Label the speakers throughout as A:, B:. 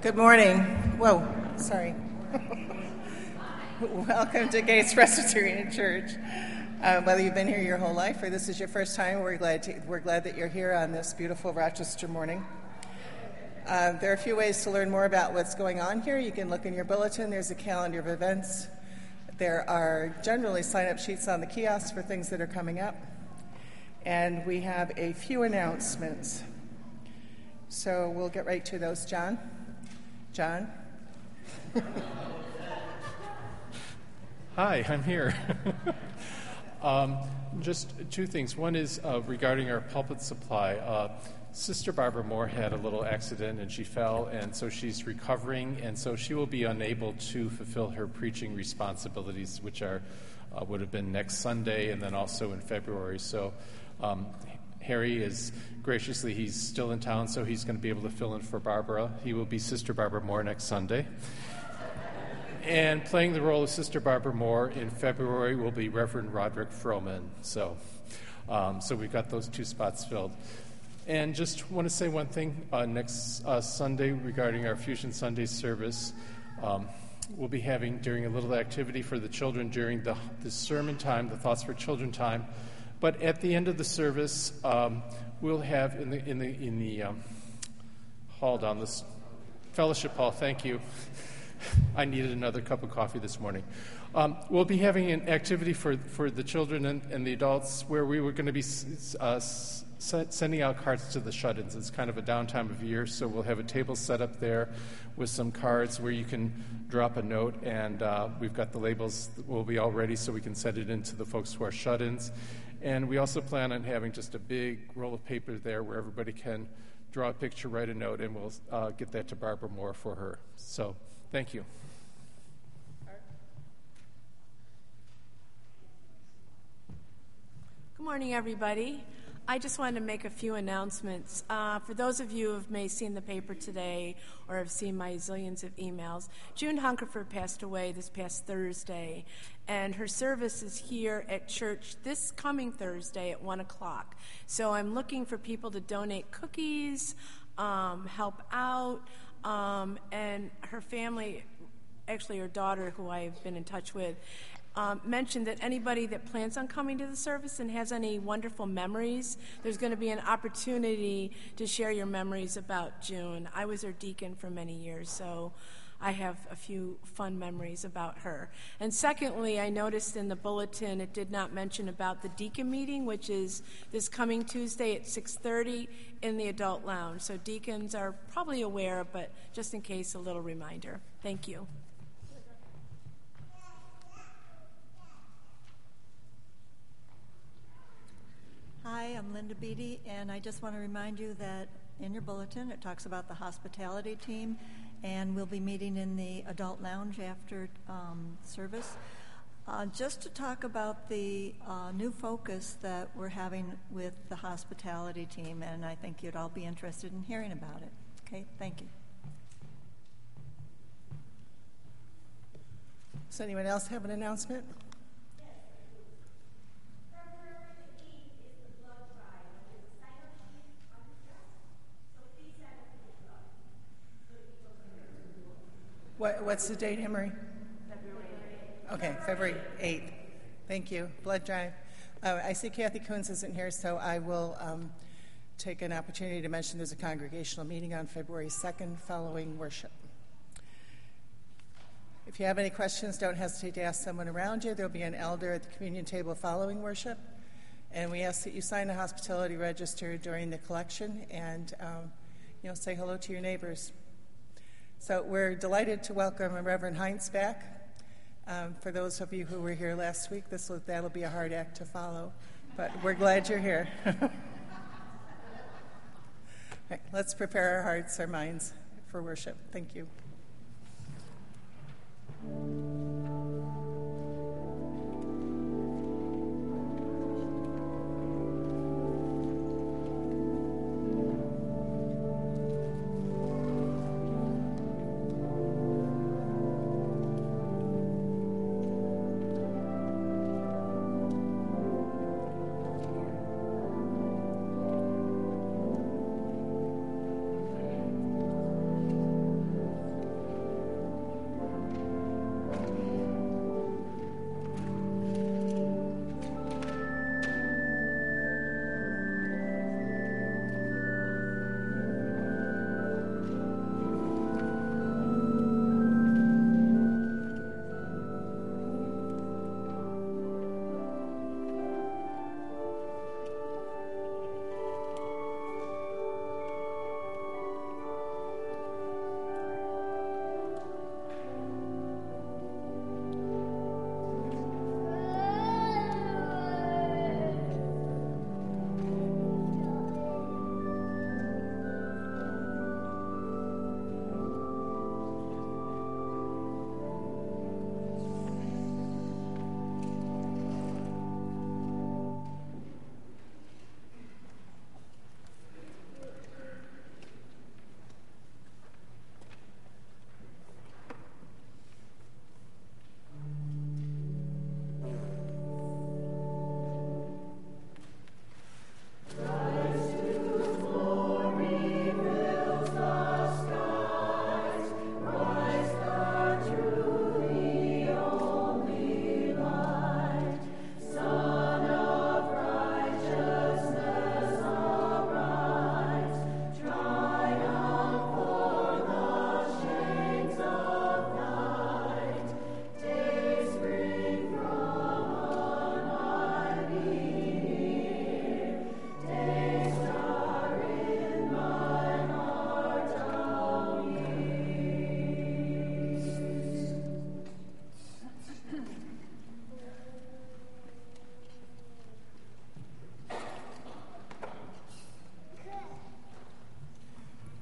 A: Good morning. Whoa, sorry. Welcome to Gates Presbyterian Church. Whether you've been here your whole life or this is your first time, we're glad that you're here on this beautiful Rochester morning. There are a few ways to learn more about what's going on here. You can look in your bulletin. There's a calendar of events. There are generally sign-up sheets on the kiosks for things that are coming up. And we have a few announcements. So we'll get right to those. John?
B: Hi, I'm here. Just two things. One is regarding our pulpit supply. Sister Barbara Moore had a little accident and she fell, and so she's recovering, and so she will be unable to fulfill her preaching responsibilities, which would have been next Sunday and then also in February. So Harry is graciously, he's still in town, so he's going to be able to fill in for Barbara. He will be Sister Barbara Moore next Sunday. And playing the role of Sister Barbara Moore in February will be Reverend Roderick Froman. So we've got those two spots filled. And just want to say one thing. Next Sunday regarding our Fusion Sunday service, we'll be having during a little activity for the children during the sermon time, the Thoughts for Children time. But at the end of the service, we'll have in the hall down this fellowship hall. Thank you. I needed another cup of coffee this morning. We'll be having an activity for the children and the adults where we were going to be sending out cards to the shut-ins. It's kind of a downtime of year, so we'll have a table set up there with some cards where you can drop a note, and we've got the labels that will be all ready so we can send it in to the folks who are shut-ins. And we also plan on having just a big roll of paper there where everybody can draw a picture, write a note, and we'll get that to Barbara Moore for her. So thank you.
C: Good morning, everybody. I just wanted to make a few announcements. For those of you who may have seen the paper today or have seen my zillions of emails, June Hunkerford passed away this past Thursday, and her service is here at church this coming Thursday at 1 o'clock. So I'm looking for people to donate cookies, help out, and her family, actually her daughter, who I've been in touch with, mentioned that anybody that plans on coming to the service and has any wonderful memories, there's going to be an opportunity to share your memories about June. I was her deacon for many years, so I have a few fun memories about her. And secondly, I noticed in the bulletin it did not mention about the deacon meeting, which is this coming Tuesday at 6:30 in the adult lounge. So deacons are probably aware, but just in case, a little reminder. Thank you.
D: Hi, I'm Linda Beatty, and I just want to remind you that in your bulletin it talks about the hospitality team, and we'll be meeting in the adult lounge after service. Just to talk about the new focus that we're having with the hospitality team, and I think you'd all be interested in hearing about it. Okay, thank you.
A: Does anyone else have an announcement? What's the date, Emery?
C: February 8th.
A: Okay, February 8th. Thank you. Blood drive. I see Kathy Coons isn't here, so I will take an opportunity to mention there's a congregational meeting on February 2nd following worship. If you have any questions, don't hesitate to ask someone around you. There'll be an elder at the communion table following worship. And we ask that you sign the hospitality register during the collection and say hello to your neighbors. So we're delighted to welcome Reverend Heinz back. For those of you who were here last week, that'll be a hard act to follow, but we're glad you're here. Right, let's prepare our hearts, our minds for worship. Thank you.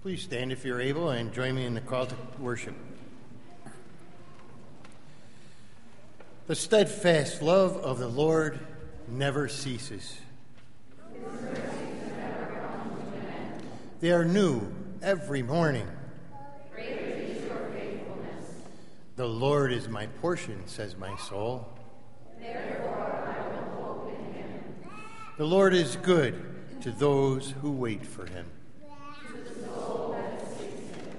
E: Please stand if you're able and join me in the call to worship. The steadfast love of the Lord never ceases. They are new every morning.
F: Great is your faithfulness.
E: The Lord is my portion, says my soul.
F: Therefore I will hope in him.
E: The Lord is good to those who wait for him.
F: To the soul that seeks him.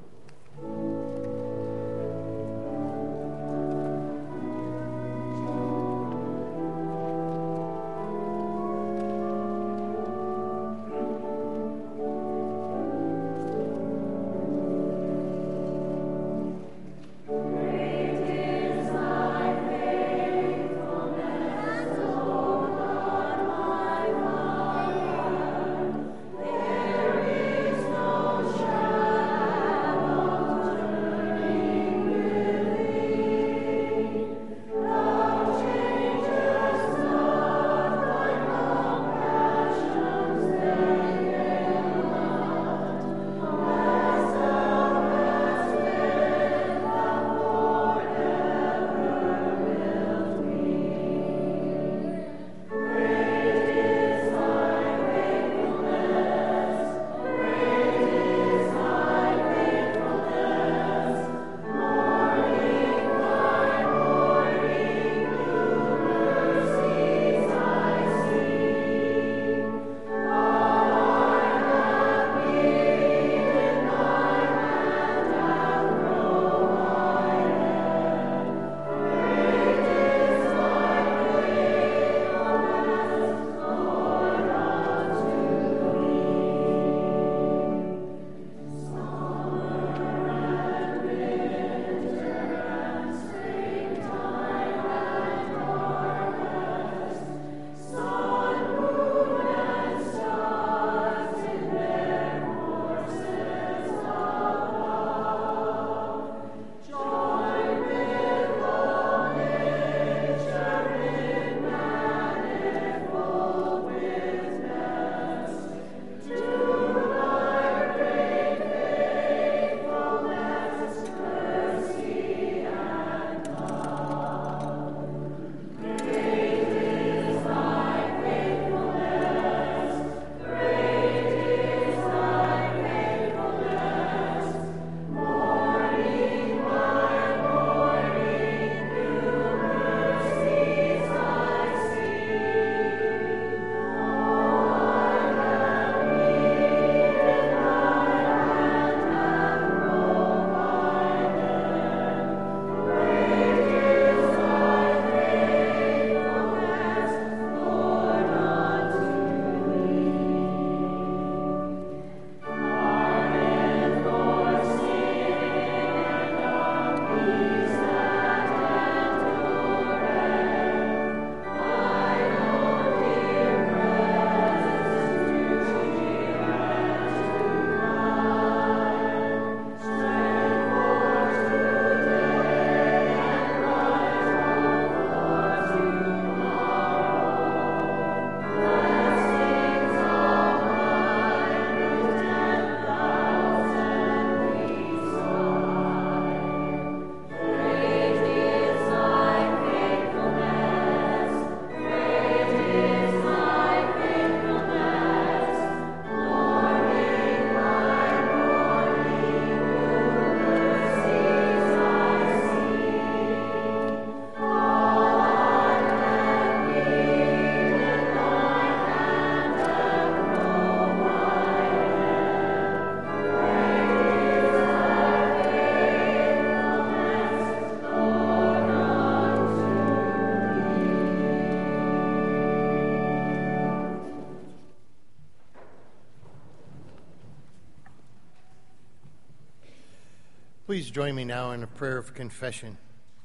E: Please join me now in a prayer of confession.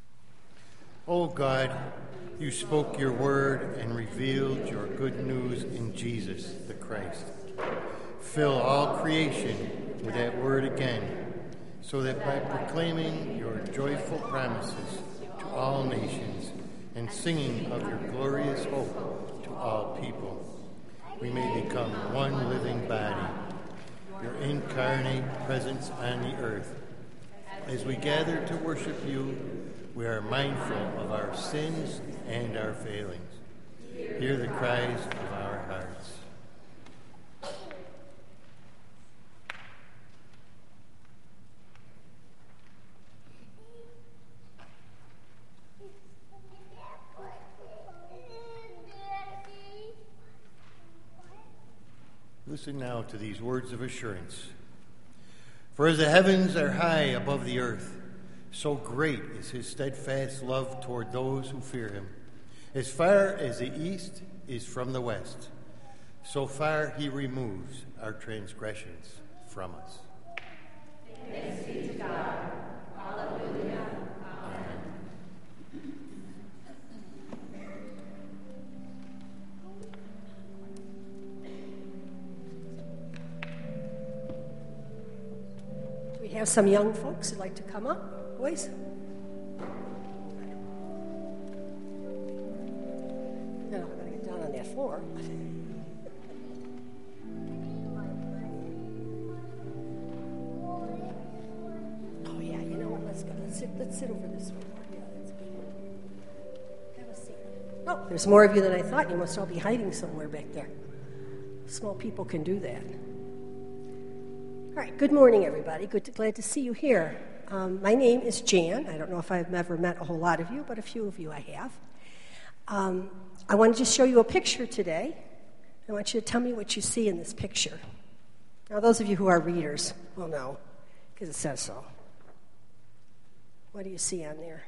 E: O God, you spoke your word and revealed your good news in Jesus the Christ. Fill all creation with that word again, so that by proclaiming your joyful promises to all nations and singing of your glorious hope to all people, we may become one living body. your incarnate presence on the earth. As we gather to worship you, we are mindful of our sins and our failings. Hear the cries of our hearts. Listen now to these words of assurance. For as the heavens are high above the earth, so great is his steadfast love toward those who fear him. As far as the east is from the west, so far he removes our transgressions from us.
F: Thanks be to God. Hallelujah. Amen.
G: We have some young folks who'd like to come up. Boys? No, I'm going to get down on that floor. Oh, yeah, you know what? Let's go. Let's sit over this way. Yeah, that's good. Have a seat. Oh, there's more of you than I thought. You must all be hiding somewhere back there. Small people can do that. All right, good morning, everybody. Glad to see you here. My name is Jan. I don't know if I've ever met a whole lot of you, but a few of you I have. I wanted to show you a picture today. I want you to tell me what you see in this picture. Now, those of you who are readers will know, because it says so. What do you see on there?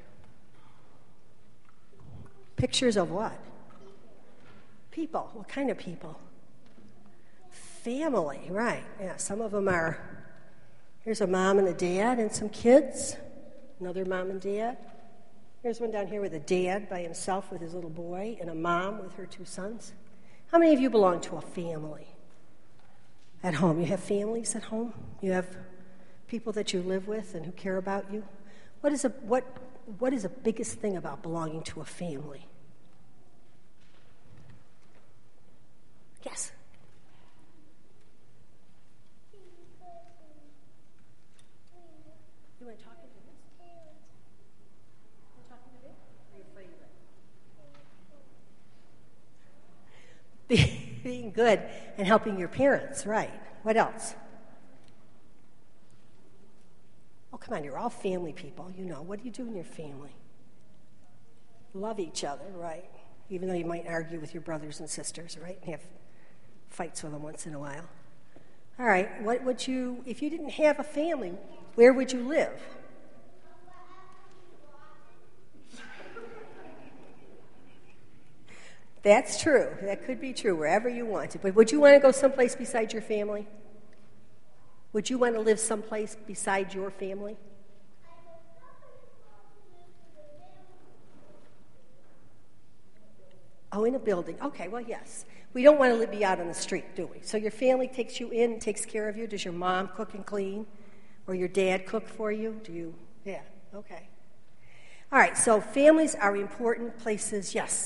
G: Pictures of what? People. What kind of people? Family, right. Yeah, some of them are, here's a mom and a dad and some kids, another mom and dad. Here's one down here with a dad by himself with his little boy and a mom with her two sons. How many of you belong to a family at home? You have families at home? You have people that you live with and who care about you? What is the biggest thing about belonging to a family? Yes? Being good and helping your parents, right. What else? Oh, come on, you're all family people. You know, what do you do in your family? Love each other, right? Even though you might argue with your brothers and sisters, right? And have fights with them once in a while. All right, what would you, if you didn't have a family, where would you live? That's true. That could be true, wherever you want to. But would you want to go someplace besides your family? Would you want to live someplace beside your family? Oh, in a building. Okay, well, yes. We don't want to be out on the street, do we? So your family takes you in and takes care of you? Does your mom cook and clean? Or your dad cook for you? Do you? Yeah, okay. All right, so families are important places, yes.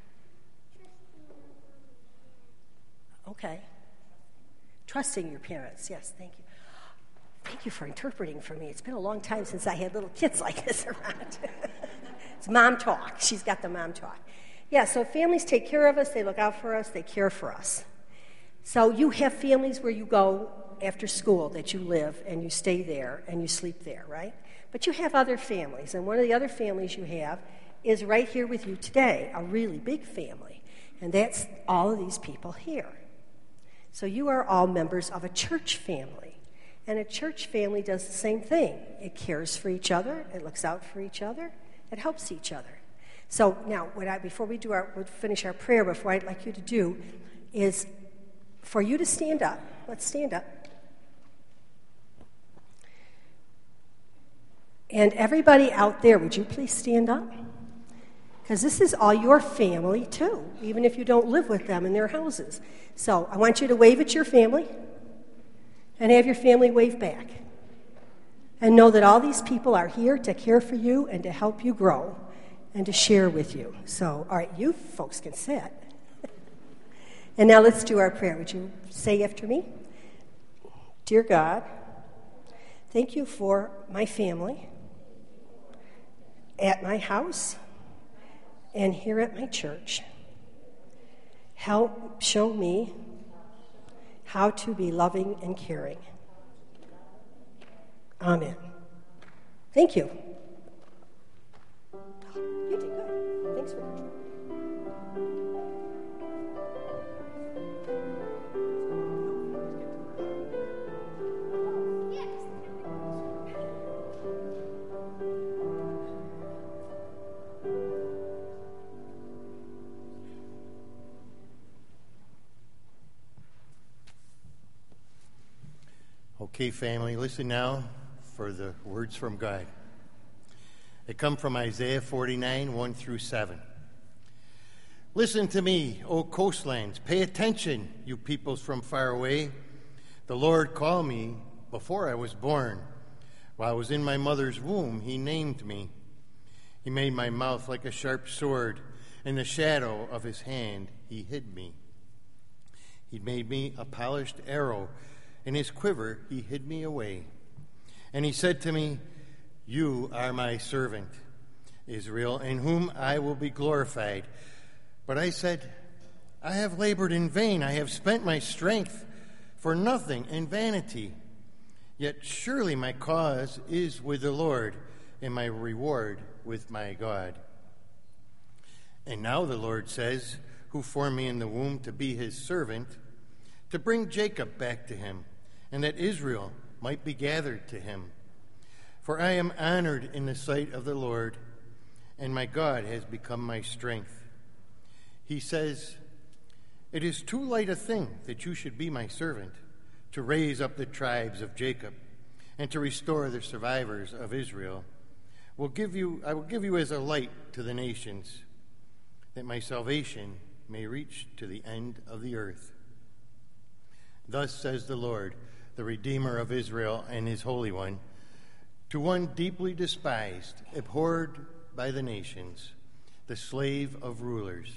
G: Okay. Trusting your parents. Yes, thank you. Thank you for interpreting for me. It's been a long time since I had little kids like this around. It's mom talk. She's got the mom talk. Yeah, so families take care of us. They look out for us. They care for us. So you have families where you go after school, that you live, and you stay there, and you sleep there, right? But you have other families, and one of the other families you have is right here with you today, a really big family. And that's all of these people here. So you are all members of a church family. And a church family does the same thing. It cares for each other. It looks out for each other. It helps each other. So now, before we finish our prayer, before I'd like you to do is for you to stand up. Let's stand up. And everybody out there, would you please stand up? Because this is all your family, too, even if you don't live with them in their houses. So I want you to wave at your family and have your family wave back. And know that all these people are here to care for you and to help you grow and to share with you. So, all right, you folks can sit. And now let's do our prayer. Would you say after me? Dear God, thank you for my family at my house and here at my church. Help show me how to be loving and caring. Amen. Thank you. You did good. Thanks for that.
E: Okay, family, listen now for the words from God. They come from Isaiah 49, 1 through 7. Listen to me, O coastlands. Pay attention, you peoples from far away. The Lord called me before I was born. While I was in my mother's womb, he named me. He made my mouth like a sharp sword. In the shadow of his hand, he hid me. He made me a polished arrow. In his quiver, he hid me away. And he said to me, you are my servant, Israel, in whom I will be glorified. But I said, I have labored in vain. I have spent my strength for nothing in vanity. Yet surely my cause is with the Lord, and my reward with my God. And now the Lord says, who formed me in the womb to be his servant, to bring Jacob back to him, and that Israel might be gathered to him. For I am honored in the sight of the Lord, and my God has become my strength. He says, it is too light a thing that you should be my servant, to raise up the tribes of Jacob, and to restore the survivors of Israel. I will give you as a light to the nations, that my salvation may reach to the end of the earth. Thus says the Lord, the Redeemer of Israel and his Holy One, to one deeply despised, abhorred by the nations, the slave of rulers.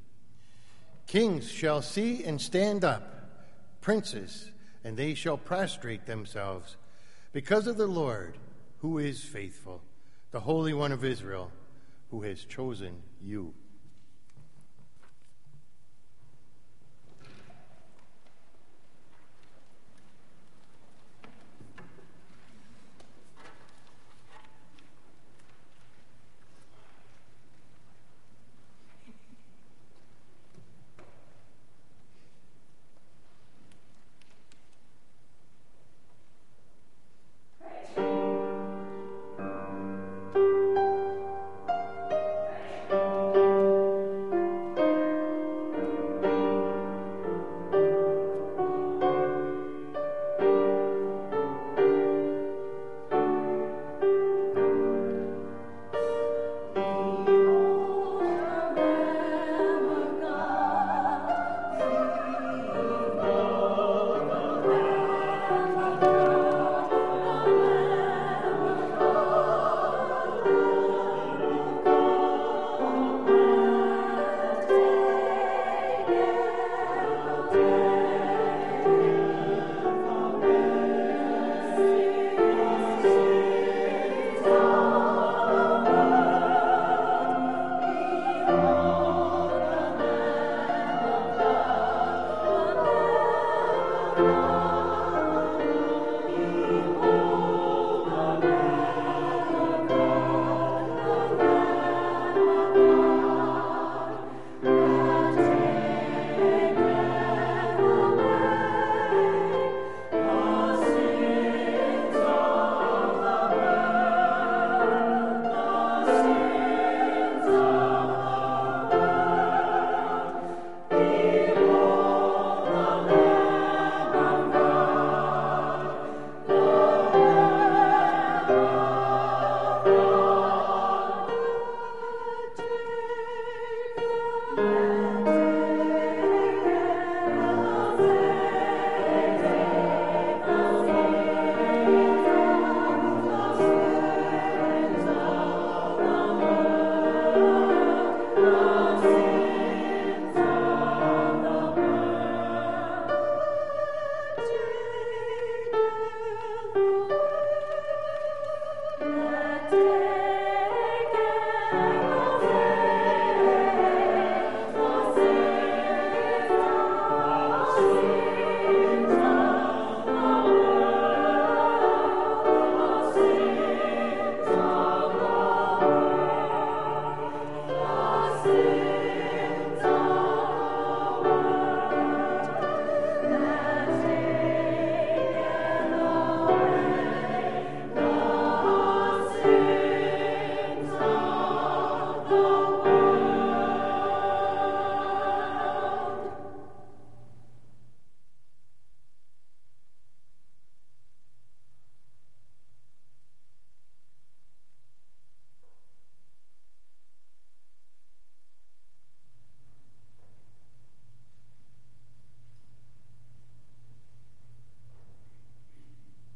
E: Kings shall see and stand up, princes, and they shall prostrate themselves, because of the Lord, who is faithful, the Holy One of Israel, who has chosen you.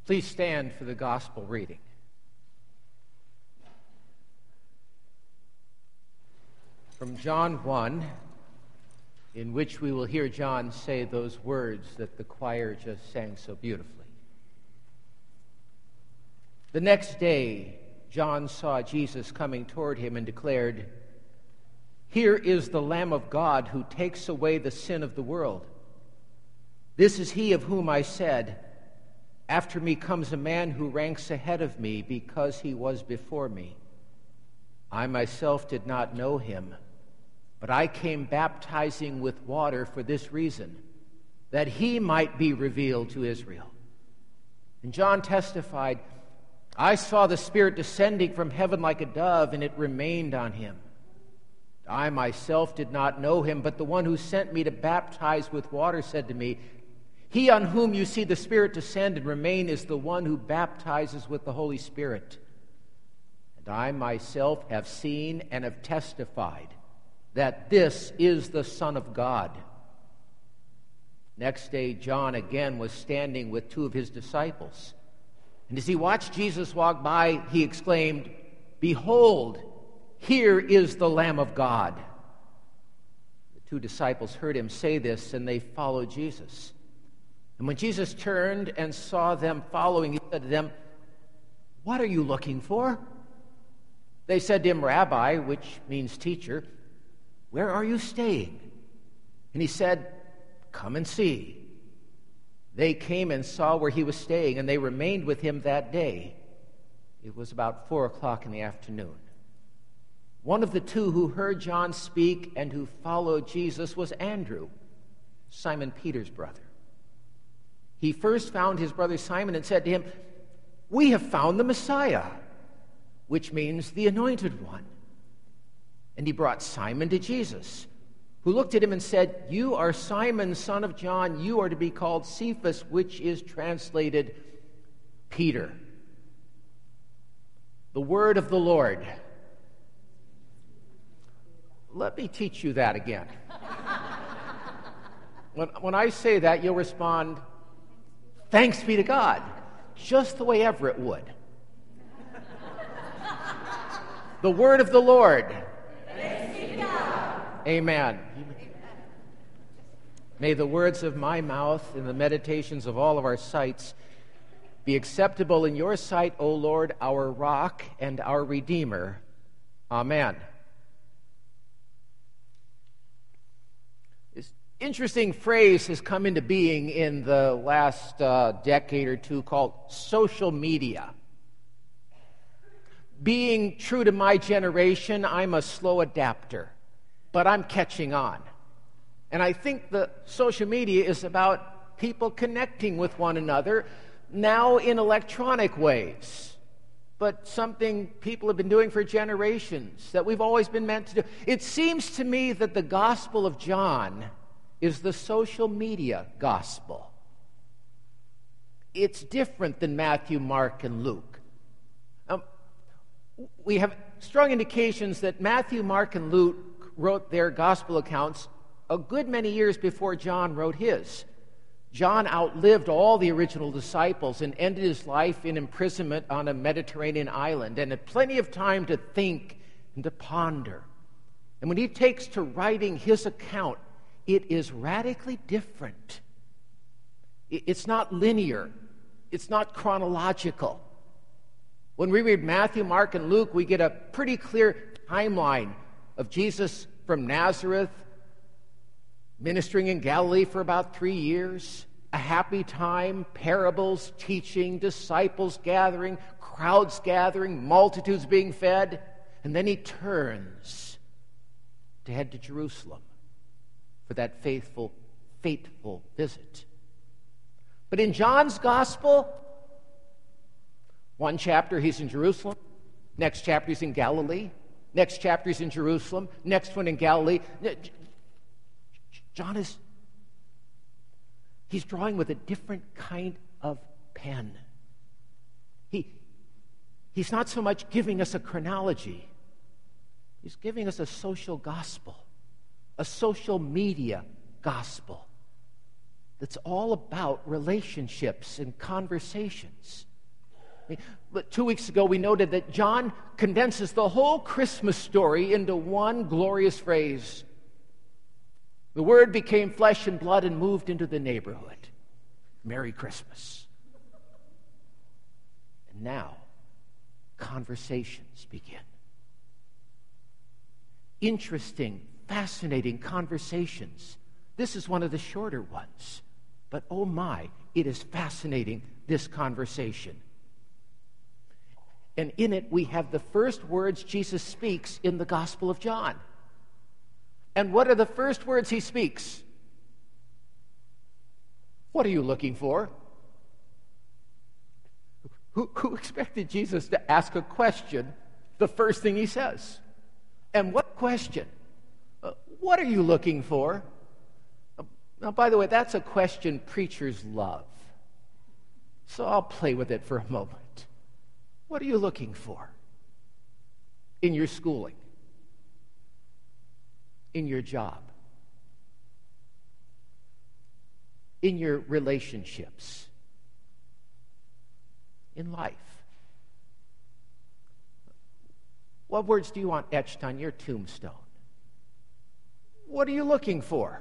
H: Please stand for the gospel reading. From John 1, in which we will hear John say those words that the choir just sang so beautifully. The next day, John saw Jesus coming toward him and declared, "Here is the Lamb of God who takes away the sin of the world. This is he of whom I said, 'After me comes a man who ranks ahead of me because he was before me.' I myself did not know him, but I came baptizing with water for this reason, that he might be revealed to Israel." And John testified, "I saw the Spirit descending from heaven like a dove, and it remained on him. I myself did not know him, but the one who sent me to baptize with water said to me, 'He on whom you see the Spirit descend and remain is the one who baptizes with the Holy Spirit.' And I myself have seen and have testified that this is the Son of God." Next day, John again was standing with two of his disciples. And as he watched Jesus walk by, he exclaimed, "Behold, here is the Lamb of God." The two disciples heard him say this, and they followed Jesus. And when Jesus turned and saw them following, he said to them, "What are you looking for?" They said to him, "Rabbi," which means teacher, "where are you staying?" And he said, "Come and see." They came and saw where he was staying, and they remained with him that day. It was about 4:00 in the afternoon. One of the two who heard John speak and who followed Jesus was Andrew, Simon Peter's brother. He first found his brother Simon and said to him, "We have found the Messiah," which means the Anointed One. And he brought Simon to Jesus, who looked at him and said, "You are Simon, son of John. You are to be called Cephas," which is translated Peter. The word of the Lord. Let me teach you that again. When I say that, you'll respond, "Thanks be to God," just the way Everett would. The word of the Lord.
F: Thanks be to God.
H: Amen. May the words of my mouth and the meditations of all of our sights be acceptable in your sight, O Lord, our rock and our Redeemer. Amen. This interesting phrase has come into being in the last decade or two called social media. Being true to my generation, I'm a slow adapter, but I'm catching on. And I think the social media is about people connecting with one another, now in electronic ways, but something people have been doing for generations, that we've always been meant to do. It seems to me that the Gospel of John is the social media gospel. It's different than Matthew, Mark, and Luke. We have strong indications that Matthew, Mark, and Luke wrote their gospel accounts a good many years before John wrote his. John outlived all the original disciples and ended his life in imprisonment on a Mediterranean island and had plenty of time to think and to ponder. And when he takes to writing his account, it is radically different. It's not linear. It's not chronological. When we read Matthew, Mark, and Luke, we get a pretty clear timeline of Jesus from Nazareth, ministering in Galilee for about 3 years, a happy time, parables, teaching, disciples gathering, crowds gathering, multitudes being fed, and then he turns to head to Jerusalem for that fateful visit. But in John's gospel, one chapter he's in Jerusalem, next chapter he's in Galilee, next chapter he's in Jerusalem, next one in Galilee. John he's drawing with a different kind of pen. He's not so much giving us a chronology. He's giving us a social gospel, a social media gospel. that's all about relationships and conversations. But 2 weeks ago, we noted that John condenses the whole Christmas story into one glorious phrase. The Word became flesh and blood and moved into the neighborhood. Merry Christmas. And now, conversations begin. Interesting, fascinating conversations. This is one of the shorter ones. But oh my, it is fascinating, this conversation. And in it, we have the first words Jesus speaks in the Gospel of John. And what are the first words he speaks? What are you looking for? Who expected Jesus to ask a question the first thing he says? And what question? What are you looking for? Now, by the way, that's a question preachers love. So I'll play with it for a moment. What are you looking for in your schooling, in your job, in your relationships, in life? What words do you want etched on your tombstone? What are you looking for?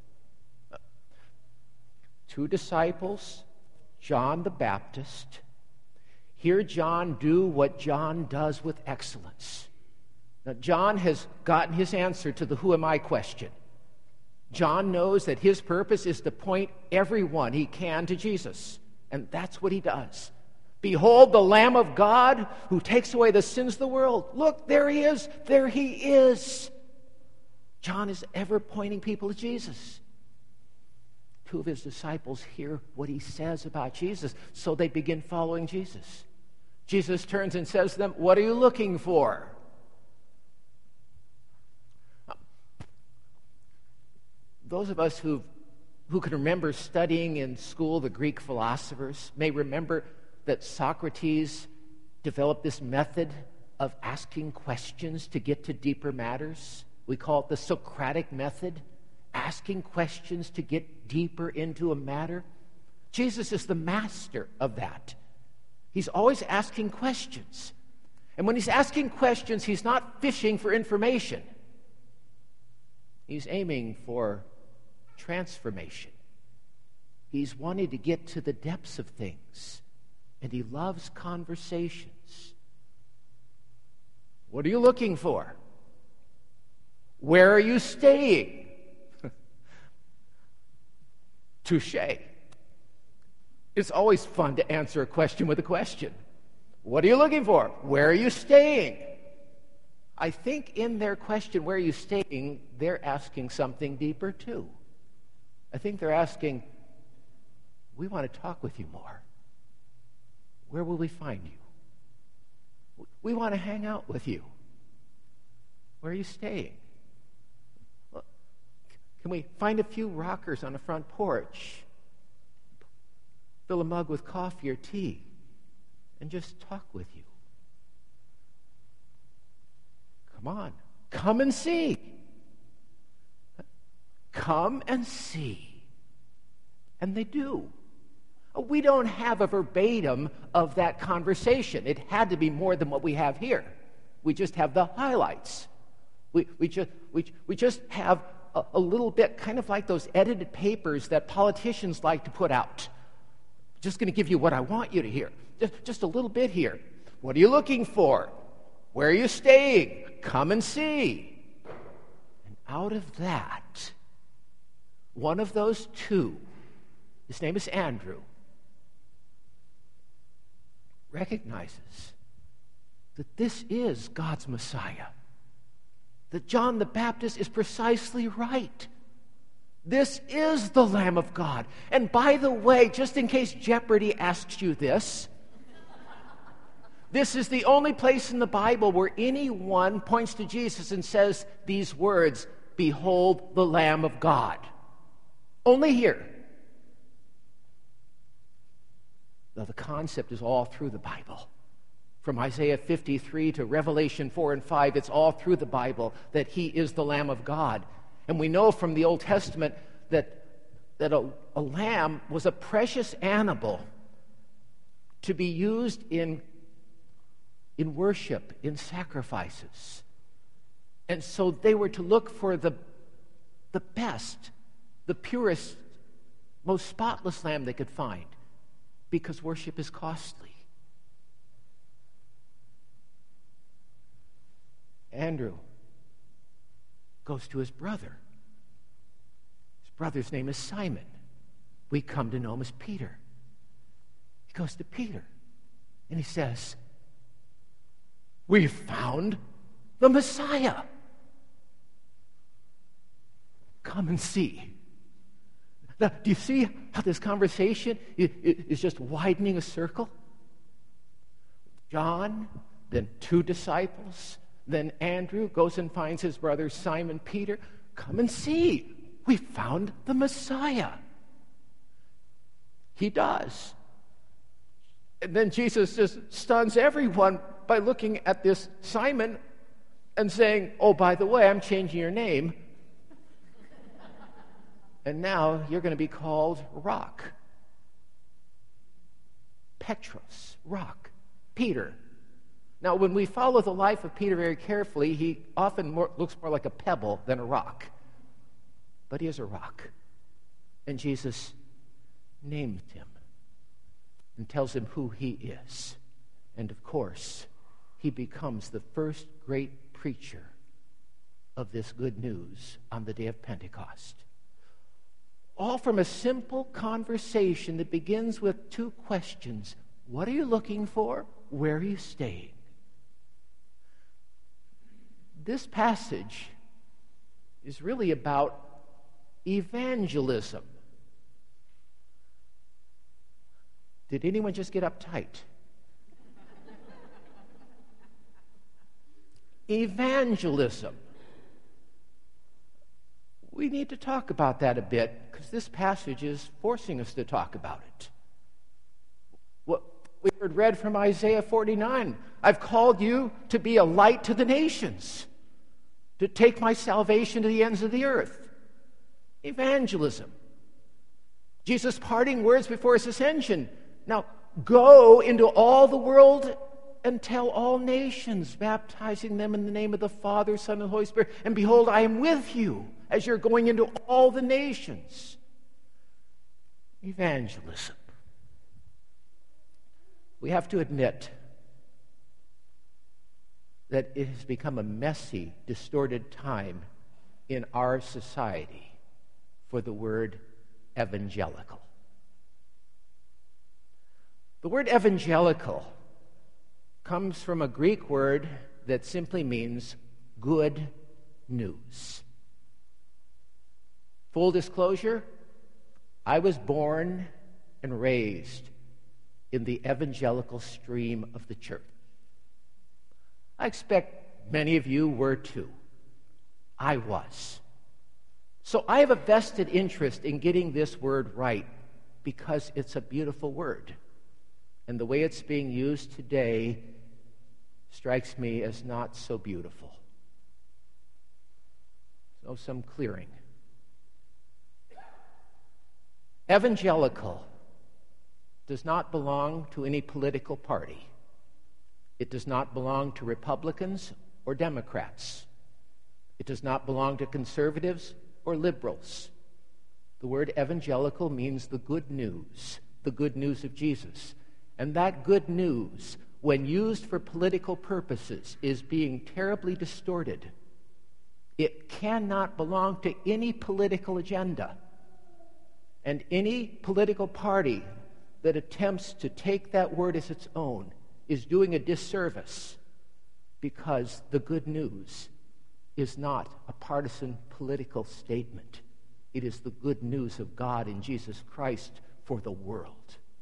H: 2 disciples, John the Baptist. Hear John do what John does with excellence. Now, John has gotten his answer to the who am I question. John knows that his purpose is to point everyone he can to Jesus. And that's what he does. Behold the Lamb of God who takes away the sins of the world. Look, there he is. There he is. John is ever pointing people to Jesus. 2 of his disciples hear what he says about Jesus, so they begin following Jesus. Jesus turns and says to them, what are you looking for? Those of us who can remember studying in school the Greek philosophers may remember that Socrates developed this method of asking questions to get to deeper matters. We call it the Socratic method, asking questions to get deeper into a matter. Jesus is the master of that. He's always asking questions. And when he's asking questions, he's not fishing for information. He's aiming for transformation. He's wanting to get to the depths of things. And he loves conversations. What are you looking for? Where are you staying? Touché. It's always fun to answer a question with a question. What are you looking for? Where are you staying? I think in their question, where are you staying, they're asking something deeper too. I think they're asking, we want to talk with you more. Where will we find you? We want to hang out with you. Where are you staying? Can we find a few rockers on the front porch? Fill a mug with coffee or tea and just talk with you. Come on, come and see. Come and see. And they do. We don't have a verbatim of that conversation. It had to be more than what we have here. We just have the highlights. We just have a little bit, kind of like those edited papers that politicians like to put out. Just going to give you what I want you to hear. Just a little bit here. What are you looking for? Where are you staying? Come and see. And out of that, one of those 2, his name is Andrew, recognizes that this is God's Messiah. That John the Baptist is precisely right. This is the Lamb of God. And by the way, just in case Jeopardy asks you this, this is the only place in the Bible where anyone points to Jesus and says these words, behold the Lamb of God. Only here. Now, the concept is all through the Bible. From Isaiah 53 to Revelation 4 and 5, it's all through the Bible that he is the Lamb of God. And we know from the Old Testament that that a lamb was a precious animal to be used in worship, in sacrifices. And so they were to look for the best, the purest, most spotless lamb they could find, because worship is costly. Andrew goes to his brother. His brother's name is Simon. We come to know him as Peter. He goes to Peter and he says, "We found the Messiah. Come and see." Now, do you see how this conversation is just widening a circle? John, then two disciples, then Andrew goes and finds his brother Simon Peter. Come and see. We found the Messiah. He does. And then Jesus just stuns everyone by looking at this Simon and saying, "Oh, by the way, I'm changing your name. And now you're going to be called Rock." Petros, Rock, Peter. Now, when we follow the life of Peter very carefully, he often looks more like a pebble than a rock. But he is a rock. And Jesus names him and tells him who he is. And of course, he becomes the first great preacher of this good news on the day of Pentecost. All from a simple conversation that begins with two questions. What are you looking for? Where are you staying? This passage is really about evangelism. Did anyone just get uptight? Evangelism. We need to talk about that a bit because this passage is forcing us to talk about it. What we heard read from Isaiah 49, "I've called you to be a light to the nations, to take my salvation to the ends of the earth." Evangelism. Jesus' parting words before his ascension. "Now go into all the world and tell all nations, baptizing them in the name of the Father, Son, and Holy Spirit. And behold, I am with you as you're going into all the nations." Evangelism. We have to admit that it has become a messy, distorted time in our society for the word evangelical. The word evangelical comes from a Greek word that simply means good news. Full disclosure, I was born and raised in the evangelical stream of the church. I expect many of you were too. I was. So I have a vested interest in getting this word right because it's a beautiful word. And the way it's being used today strikes me as not so beautiful. So some clearing. Evangelical does not belong to any political party. It does not belong to Republicans or Democrats. It does not belong to conservatives or liberals. The word evangelical means the good news of Jesus. And that good news, when used for political purposes, is being terribly distorted. It cannot belong to any political agenda. And any political party that attempts to take that word as its own is doing a disservice, because the good news is not a partisan political statement. It is the good news of God in Jesus Christ for the world.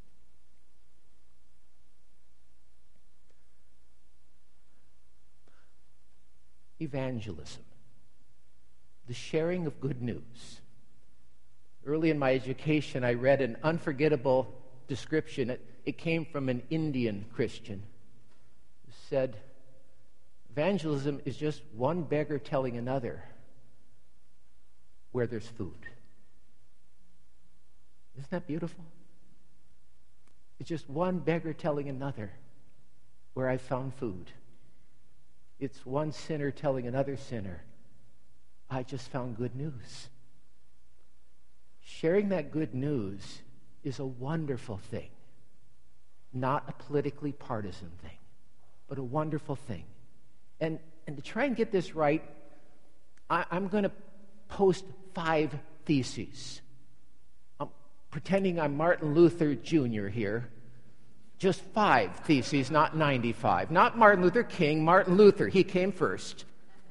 H: Evangelism, the sharing of good news. Early in my education, I read an unforgettable description. It came from an Indian Christian who said, evangelism is just one beggar telling another where there's food. Isn't that beautiful? It's just one beggar telling another where I found food. It's one sinner telling another sinner, I just found good news. Sharing that good news is a wonderful thing. Not a politically partisan thing, but a wonderful thing. And to try and get this right, I'm going to post 5 theses. I'm pretending I'm Martin Luther Jr. here. Just 5 theses, not 95. Not Martin Luther King, Martin Luther. He came first.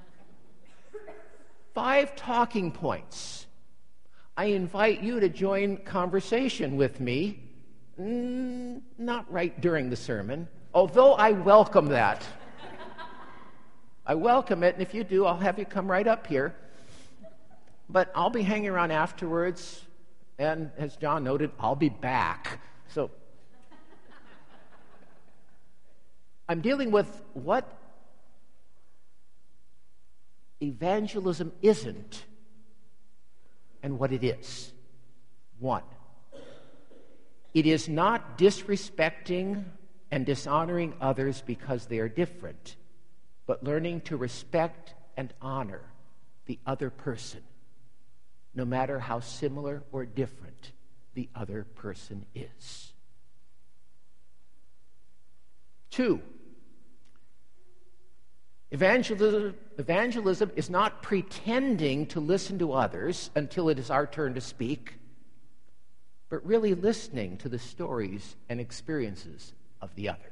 H: 5 talking points. I invite you to join conversation with me. Not right during the sermon, although I welcome that. I welcome it, and if you do, I'll have you come right up here. But I'll be hanging around afterwards, and as John noted, I'll be back. So I'm dealing with what evangelism isn't and what it is. 1, it is not disrespecting and dishonoring others because they are different, but learning to respect and honor the other person, no matter how similar or different the other person is. 2, evangelism is not pretending to listen to others until it is our turn to speak, but really listening to the stories and experiences of the other.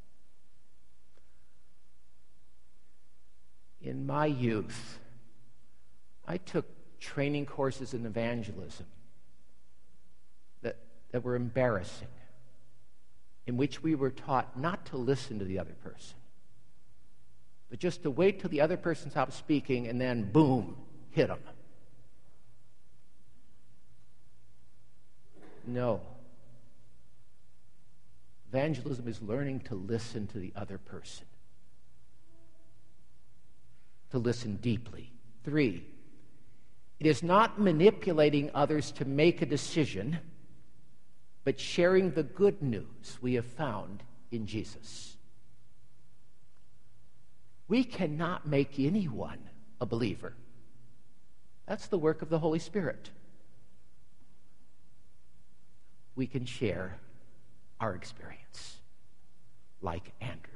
H: In my youth, I took training courses in evangelism that were embarrassing, in which we were taught not to listen to the other person, but just to wait till the other person stops speaking and then, boom, hit them. No. Evangelism is learning to listen to the other person, to listen deeply. 3, it is not manipulating others to make a decision, but sharing the good news we have found in Jesus. We cannot make anyone a believer. That's the work of the Holy Spirit. We can share our experience, like Andrew,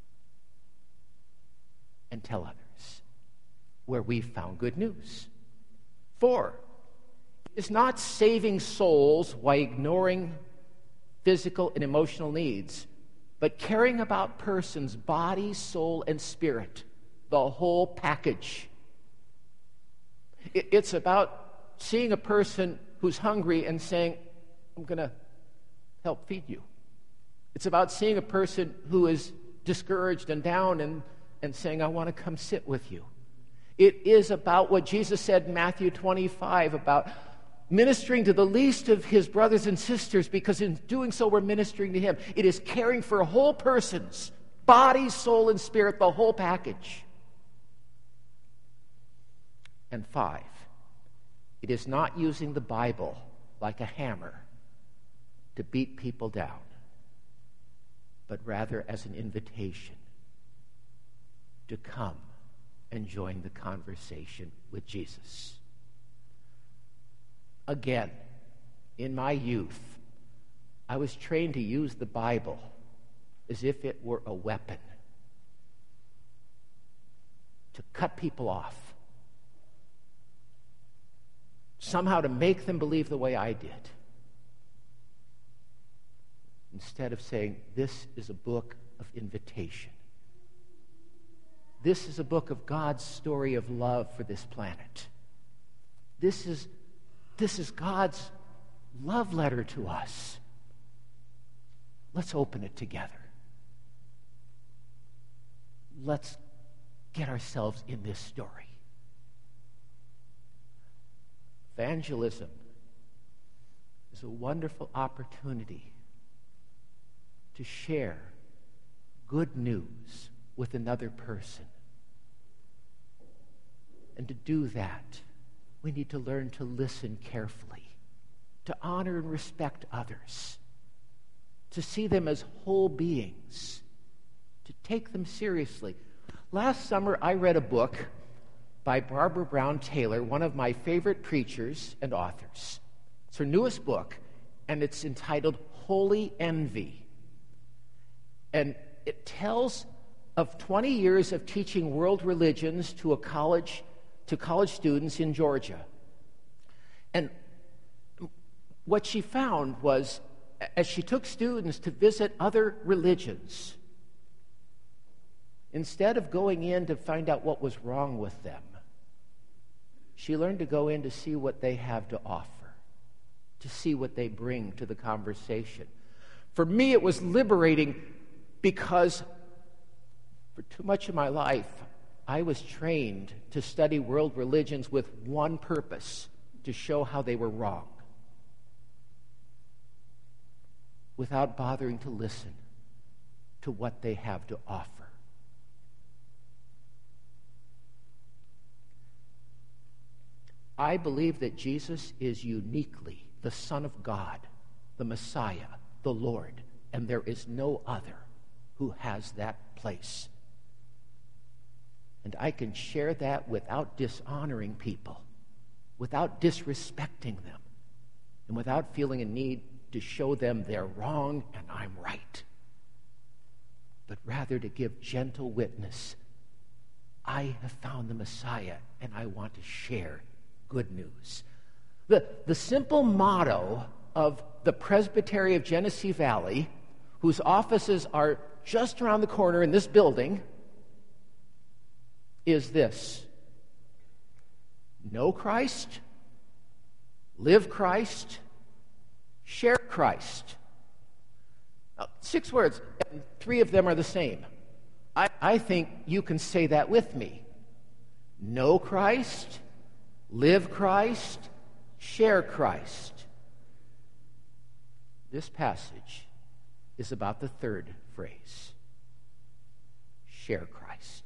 H: and tell others where we found good news. 4, it's not saving souls while ignoring physical and emotional needs, but caring about persons' body, soul, and spirit, the whole package. It's about seeing a person who's hungry and saying, I'm going to help feed you. It's about seeing a person who is discouraged and down and saying, I want to come sit with you. It is about what Jesus said in Matthew 25 about ministering to the least of his brothers and sisters, because in doing so we're ministering to him. It is caring for a whole person's body, soul, and spirit, the whole package. And 5, it is not using the Bible like a hammer to beat people down, but rather as an invitation to come and join the conversation with Jesus. Again, in my youth, I was trained to use the Bible as if it were a weapon to cut people off, somehow to make them believe the way I did, instead of saying, this is a book of invitation. This is a book of God's story of love for this planet. This is God's love letter to us. Let's open it together. Let's get ourselves in this story. Evangelism is a wonderful opportunity to share good news with another person. And to do that, we need to learn to listen carefully to honor and respect others, to see them as whole beings, to take them seriously. Last summer, I read a book by Barbara Brown Taylor, one of my favorite preachers and authors. It's her newest book, and it's entitled Holy Envy. And it tells of 20 years of teaching world religions to college students in Georgia. And what she found was, as she took students to visit other religions, instead of going in to find out what was wrong with them, she learned to go in to see what they have to offer, to see what they bring to the conversation. For me, it was liberating because for too much of my life, I was trained to study world religions with one purpose: to show how they were wrong, without bothering to listen to what they have to offer. I believe that Jesus is uniquely the Son of God, the Messiah, the Lord, and there is no other who has that place. And I can share that without dishonoring people, without disrespecting them, and without feeling a need to show them they're wrong and I'm right, but rather to give gentle witness. I have found the Messiah, and I want to share good news. The simple motto of the Presbytery of Genesee Valley, whose offices are just around the corner in this building, is this: know Christ, live Christ, share Christ. Now, 6 words, and 3 of them are the same. I think you can say that with me. Know Christ, live Christ, share Christ. This passage is about the 3rd phrase: share Christ.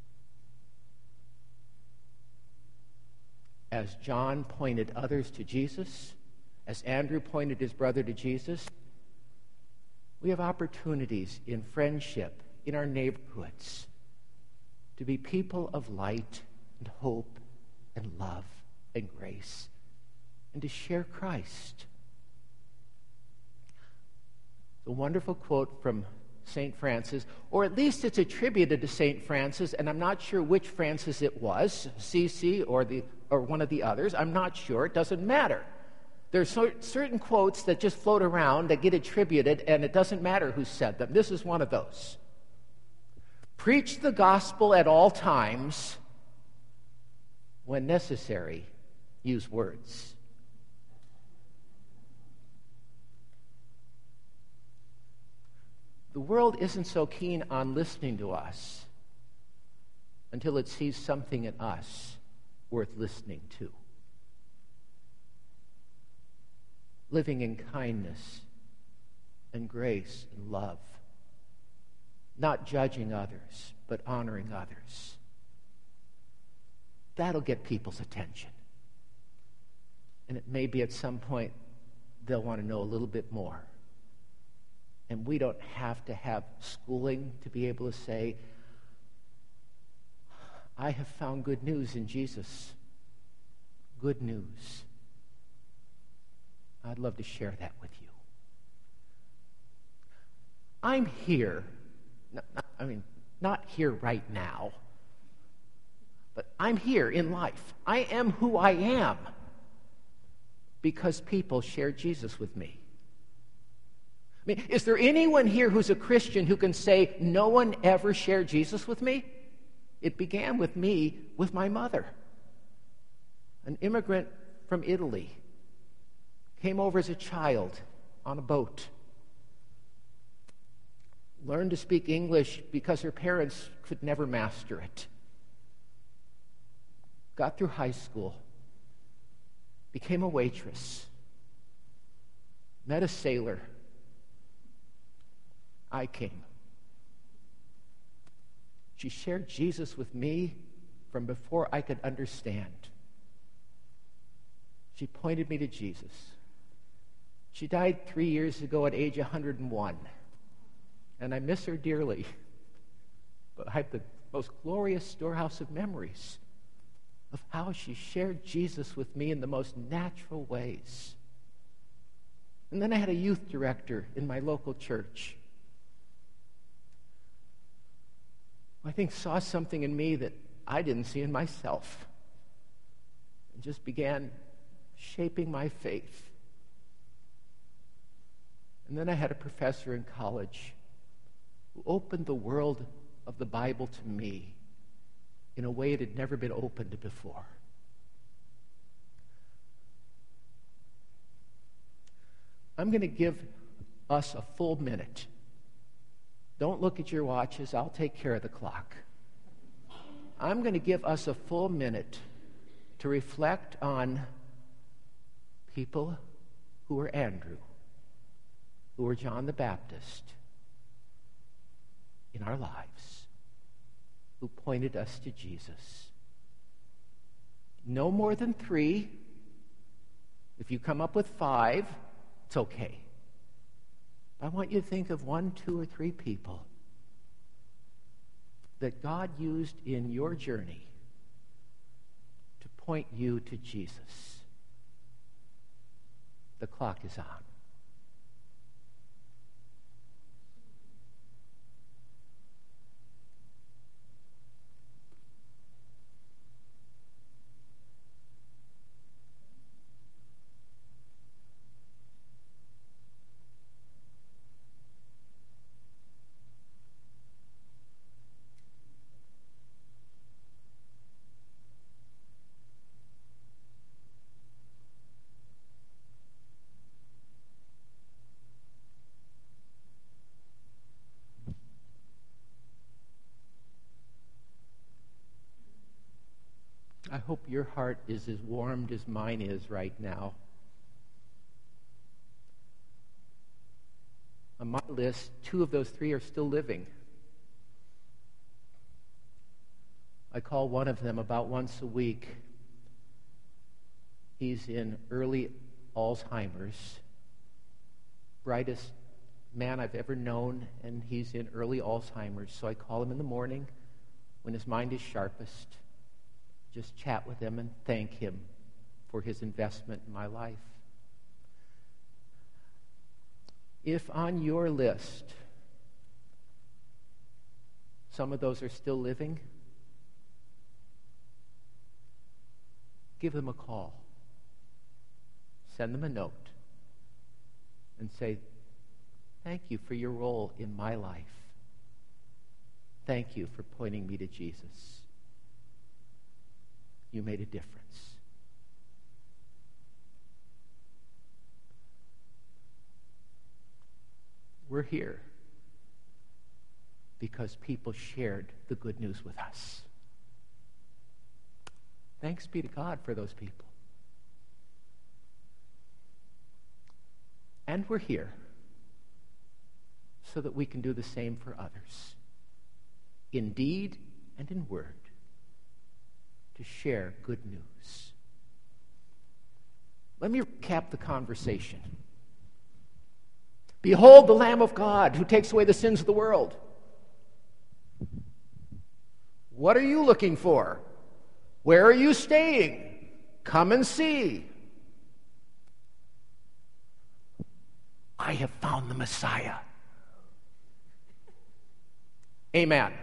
H: As John pointed others to Jesus, as Andrew pointed his brother to Jesus, we have opportunities in friendship, in our neighborhoods, to be people of light and hope and love and grace, and to share Christ. The wonderful quote from St. Francis, or at least it's attributed to St. Francis, and I'm not sure which Francis it was, Assisi or one of the others. I'm not sure. It doesn't matter. There's certain quotes that just float around that get attributed, and it doesn't matter who said them. This is one of those. Preach the gospel at all times. When necessary, use words. The world isn't so keen on listening to us until it sees something in us worth listening to. Living in kindness and grace and love. Not judging others, but honoring others. That'll get people's attention. And it may be at some point they'll want to know a little bit more. And we don't have to have schooling to be able to say, I have found good news in Jesus. Good news. I'd love to share that with you. I'm here, not here right now, but I'm here in life. I am who I am because people shared Jesus with me. Is there anyone here who's a Christian who can say, no one ever shared Jesus with me? It began with me, with my mother. An immigrant from Italy. Came over as a child on a boat. Learned to speak English because her parents could never master it. Got through high school. Became a waitress. Met a sailor. I came. She shared Jesus with me from before I could understand. She pointed me to Jesus. She died 3 years ago at age 101, and I miss her dearly. But I have the most glorious storehouse of memories of how she shared Jesus with me in the most natural ways. And then I had a youth director in my local church who I think saw something in me that I didn't see in myself and just began shaping my faith. And then I had a professor in college who opened the world of the Bible to me in a way it had never been opened before. I'm going to give us a full minute. Don't look at your watches. I'll take care of the clock. I'm going to give us a full minute to reflect on people who were Andrew, who were John the Baptist in our lives, who pointed us to Jesus. No more than 3. If you come up with 5, it's okay. I want you to think of 1, 2, or 3 people that God used in your journey to point you to Jesus. The clock is on. I hope your heart is as warmed as mine is right now. On my list, 2 of those 3 are still living. I call one of them about once a week. He's in early Alzheimer's. Brightest man I've ever known, and he's in early Alzheimer's. So I call him in the morning when his mind is sharpest. Just chat with him and thank him for his investment in my life. If on your list some of those are still living, give them a call. Send them a note and say, thank you for your role in my life. Thank you for pointing me to Jesus. You made a difference. We're here because people shared the good news with us. Thanks be to God for those people. And we're here so that we can do the same for others, in deed and in word, to share good news. Let me recap the conversation. Behold the Lamb of God who takes away the sins of the world. What are you looking for? Where are you staying? Come and see. I have found the Messiah. Amen.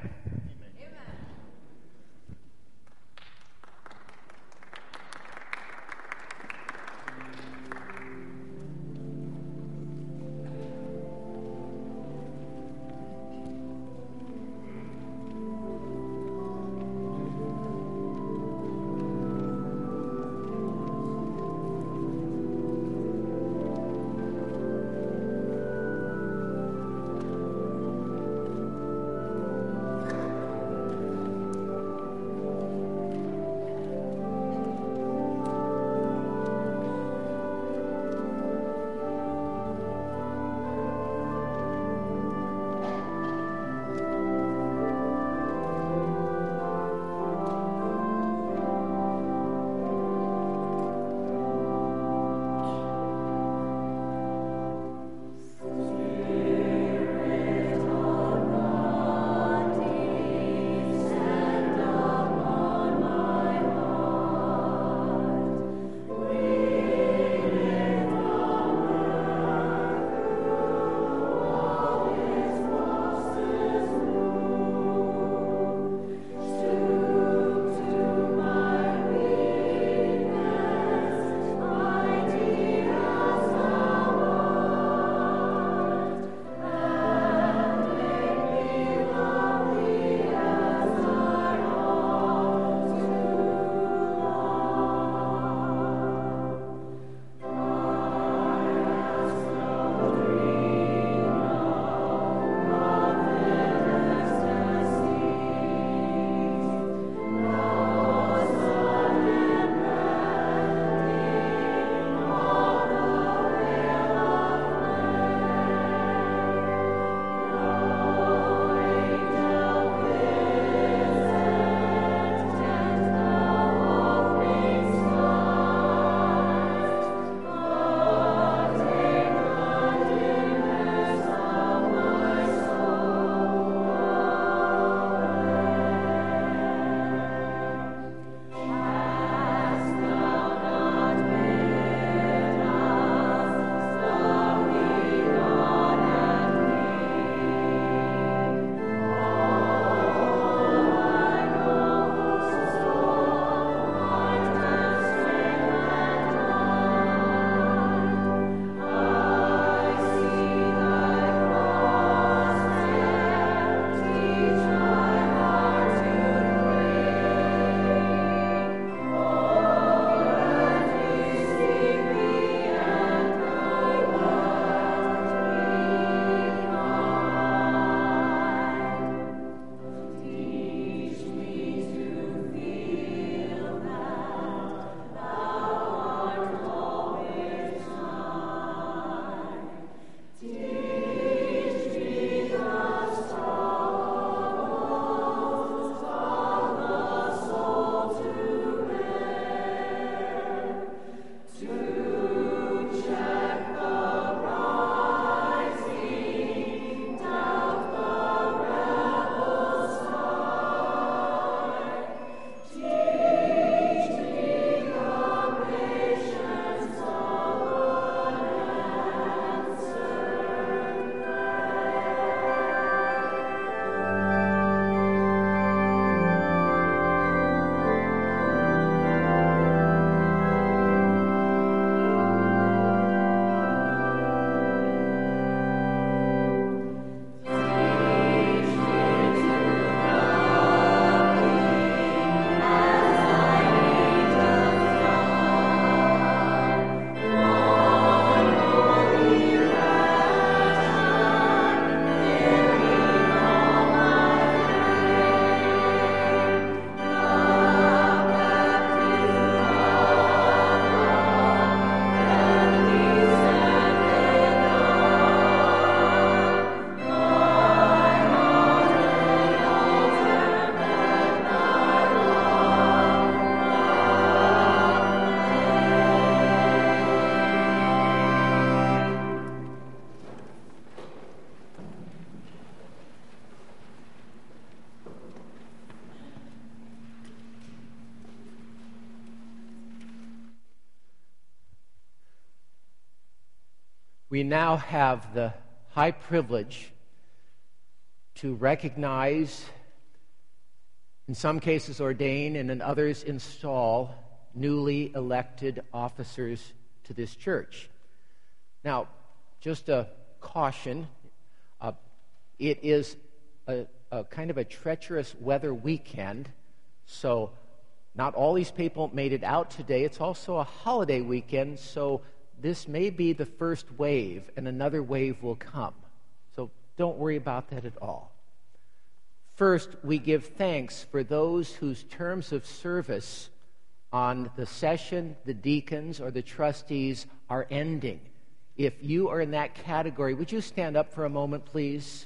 H: We now have the high privilege to recognize, in some cases ordain, and in others install newly elected officers to this church. Now, just a caution, it is a kind of a treacherous weather weekend, so not all these people made it out today. It's also a holiday weekend, so this may be the first wave, and another wave will come. So don't worry about that at all. First, we give thanks for those whose terms of service on the session, the deacons, or the trustees are ending. If you are in that category, would you stand up for a moment, please?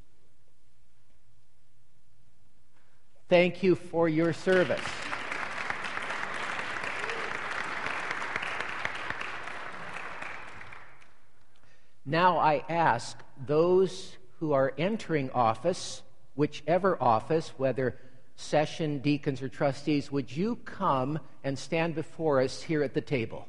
H: Thank you for your service. Now I ask those who are entering office, whichever office, whether session, deacons, or trustees, would you come and stand before us here at the table?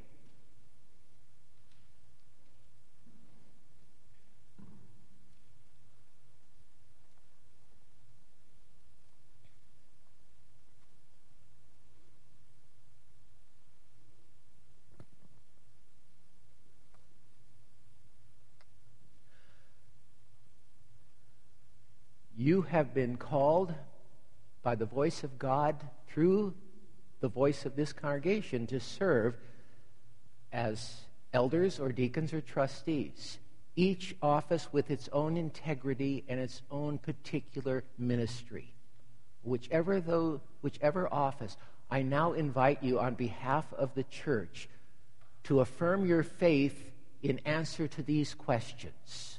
H: You have been called by the voice of God through the voice of this congregation to serve as elders or deacons or trustees, each office with its own integrity and its own particular ministry. Whichever office, I now invite you on behalf of the church to affirm your faith in answer to these questions.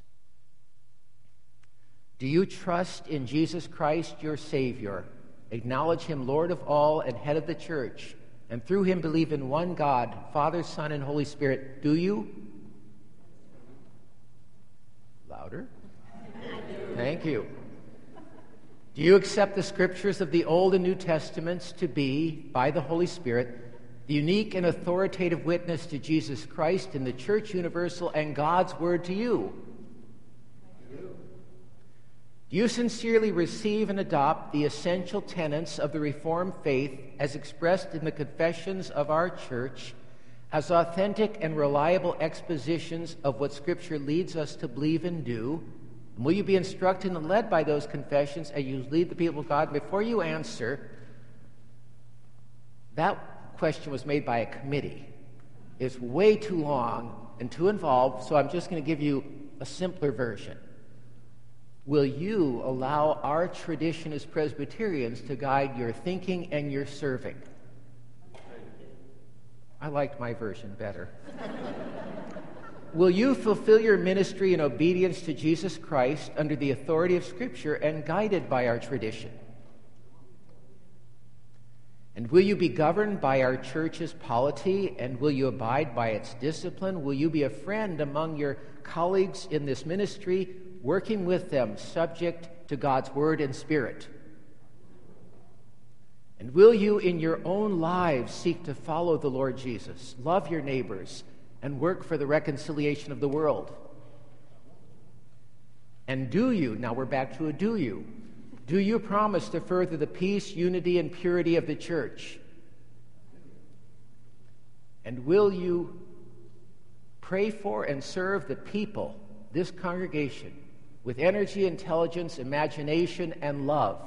H: Do you trust in Jesus Christ, your Savior, acknowledge him Lord of all and head of the church, and through him believe in one God, Father, Son, and Holy Spirit? Do you? Louder. Thank you. Do you accept the scriptures of the Old and New Testaments to be, by the Holy Spirit, the unique and authoritative witness to Jesus Christ in the Church Universal and God's Word to you? Do you sincerely receive and adopt the essential tenets of the Reformed faith as expressed in the confessions of our church as authentic and reliable expositions of what Scripture leads us to believe and do? And will you be instructed and led by those confessions as you lead the people of God? Before you answer, that question was made by a committee. It's way too long and too involved, so I'm just going to give you a simpler version. Will you allow our tradition as Presbyterians to guide your thinking and your serving? I liked my version better. Will you fulfill your ministry in obedience to Jesus Christ under the authority of Scripture and guided by our tradition? And will you be governed by our church's polity, and will you abide by its discipline? Will you be a friend among your colleagues in this ministry, working with them subject to God's Word and Spirit? And will you in your own lives seek to follow the Lord Jesus, love your neighbors, and work for the reconciliation of the world? And do you, now we're back to a do you promise to further the peace, unity, and purity of the church? And will you pray for and serve the people, this congregation, with energy, intelligence, imagination, and love?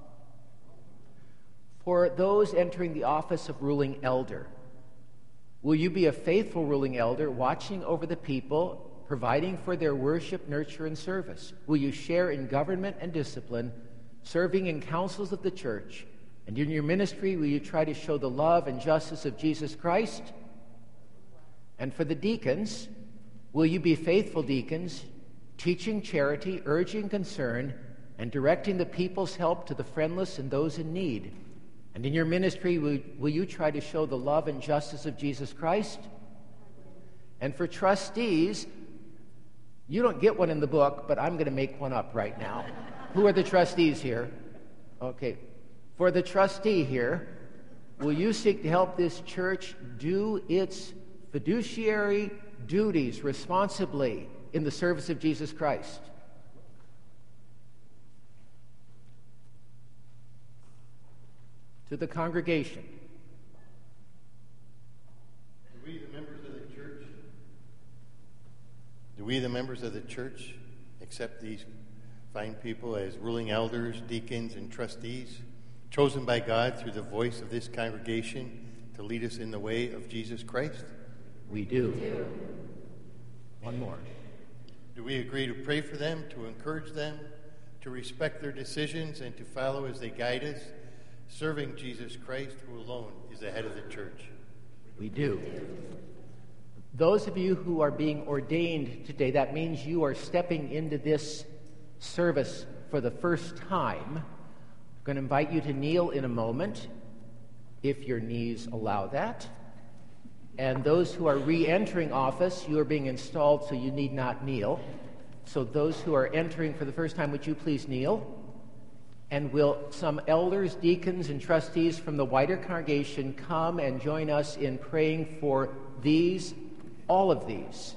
H: For those entering the office of ruling elder, will you be a faithful ruling elder, watching over the people, providing for their worship, nurture, and service? Will you share in government and discipline, serving in councils of the church? And in your ministry, will you try to show the love and justice of Jesus Christ? And for the deacons, will you be faithful deacons, teaching charity, urging concern, and directing the people's help to the friendless and those in need? And in your ministry, will you try to show the love and justice of Jesus Christ? And for trustees, you don't get one in the book, but I'm going to make one up right now. Who are the trustees here? Okay. For the trustee here, will you seek to help this church do its fiduciary, duties responsibly in the service of Jesus Christ? To the congregation.
E: Do we, the members of the church, accept these fine people as ruling elders, deacons, and trustees, chosen by God through the voice of this congregation to lead us in the way of Jesus Christ?
H: We do. One more.
E: Do we agree to pray for them, to encourage them, to respect their decisions, and to follow as they guide us, serving Jesus Christ, who alone is the head of the church?
H: We do. Those of you who are being ordained today, that means you are stepping into this service for the first time. I'm going to invite you to kneel in a moment, if your knees allow that. And those who are re-entering office, you are being installed, so you need not kneel. So those who are entering for the first time, would you please kneel? And will some elders, deacons, and trustees from the wider congregation come and join us in praying for these, all of these?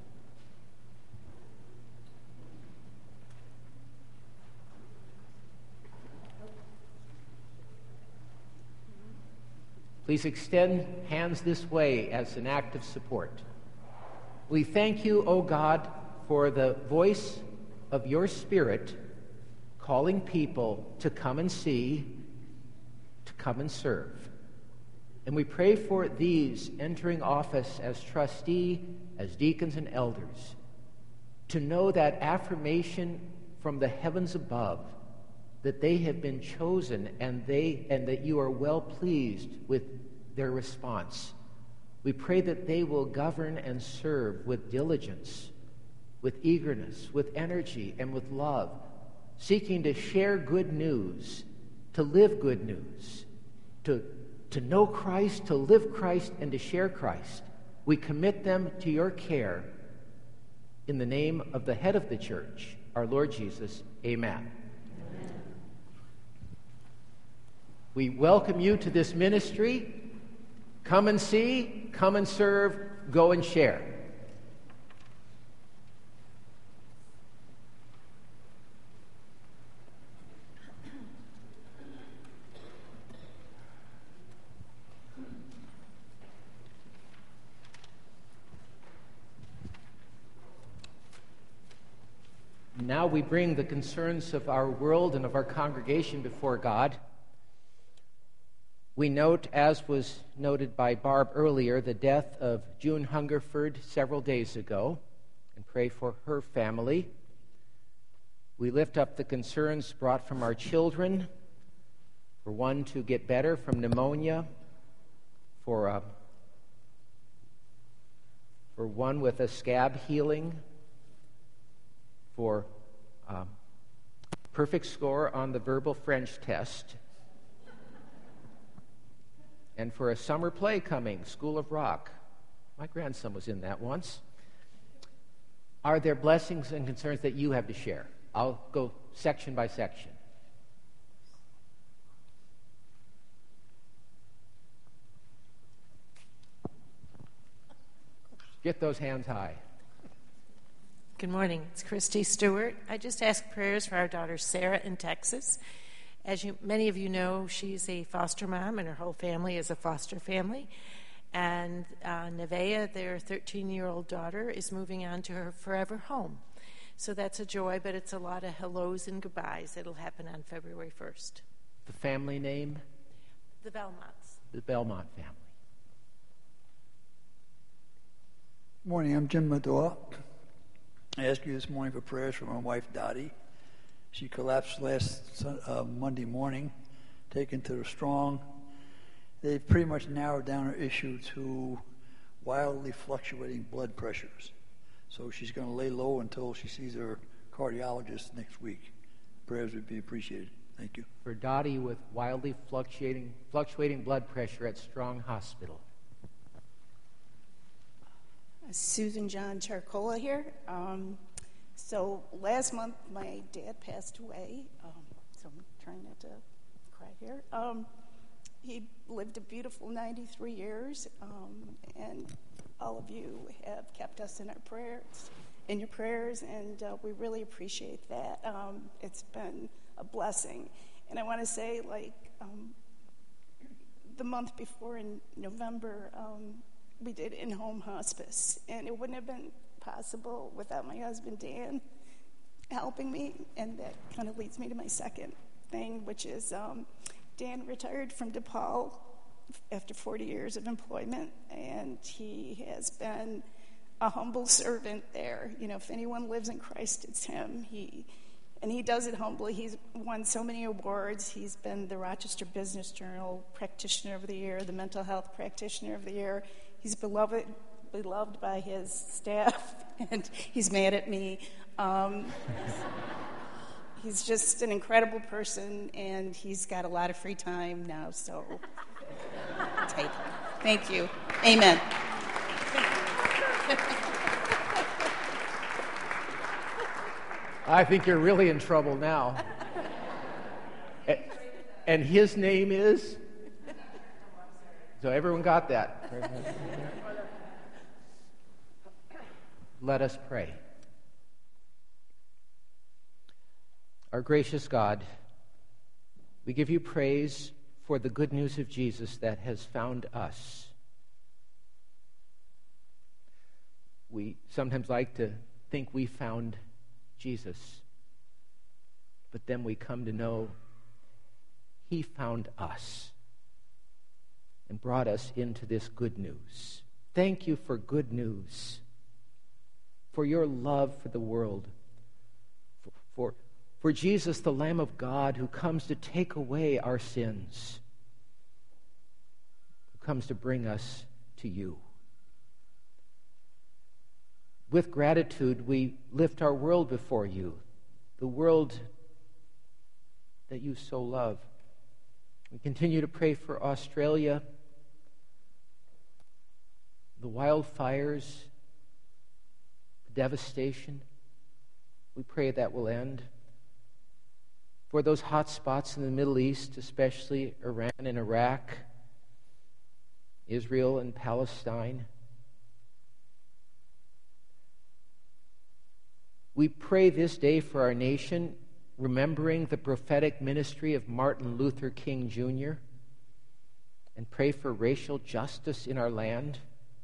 H: Please extend hands this way as an act of support. We thank you, O God, for the voice of your Spirit calling people to come and see, to come and serve. And we pray for these entering office as trustee, as deacons and elders, to know that affirmation from the heavens above that they have been chosen and that you are well pleased with their response. We pray that they will govern and serve with diligence, with eagerness, with energy, and with love, seeking to share good news, to live good news, to know Christ, to live Christ, and to share Christ. We commit them to your care in the name of the head of the church, our Lord Jesus. Amen. We welcome you to this ministry. Come and see, come and serve, go and share. Now we bring the concerns of our world and of our congregation before God. We note, as was noted by Barb earlier, the death of June Hungerford several days ago, and pray for her family. We lift up the concerns brought from our children, for one to get better from pneumonia, for one with a scab healing, for perfect score on the verbal French test, and for a summer play coming, School of Rock. My grandson was in that once. Are there blessings and concerns that you have to share? I'll go section by section. Get those hands high.
I: Good morning. It's Christy Stewart. I just ask prayers for our daughter Sarah in Texas. As many of you know, she's a foster mom, and her whole family is a foster family. And Nevaeh, their 13-year-old daughter, is moving on to her forever home. So that's a joy, but it's a lot of hellos and goodbyes. It'll happen on February 1st.
H: The family name?
I: The Belmonts.
H: The Belmont family.
J: Morning, I'm Jim Madoa. I ask you this morning for prayers for my wife, Dottie. She collapsed last Monday morning, taken to the Strong. They've pretty much narrowed down her issue to wildly fluctuating blood pressures. So she's going to lay low until she sees her cardiologist next week. Prayers would be appreciated. Thank you.
H: For Dottie with wildly fluctuating blood pressure at Strong Hospital.
K: Susan John Charcola here. So last month my dad passed away, so I'm trying not to cry here. He lived a beautiful 93 years, and all of you have kept us in your prayers, and we really appreciate that. It's been a blessing. And I want to say, the month before in November, we did in-home hospice, and it wouldn't have been possible without my husband, Dan, helping me. And that kind of leads me to my second thing, which is Dan retired from DePaul after 40 years of employment, and he has been a humble servant there. You know, if anyone lives in Christ, it's him. He does it humbly. He's won so many awards. He's been the Rochester Business Journal Practitioner of the Year, the Mental Health Practitioner of the Year. He's beloved by his staff, and he's mad at me. He's just an incredible person, and he's got a lot of free time now, so take it. Thank you. Amen.
H: I think you're really in trouble now. And his name is? So everyone got that. Let us pray. Our gracious God, we give you praise for the good news of Jesus that has found us. We sometimes like to think we found Jesus, but then we come to know he found us and brought us into this good news. Thank you for good news, for your love for the world, for Jesus, the Lamb of God, who comes to take away our sins, who comes to bring us to you. With gratitude, we lift our world before you, the world that you so love. We continue to pray for Australia, the wildfires, the devastation. We pray that will end. For those hot spots in the Middle East, especially Iran and Iraq, Israel and Palestine. We pray this day for our nation, remembering the prophetic ministry of Martin Luther King Jr., and pray for racial justice in our land,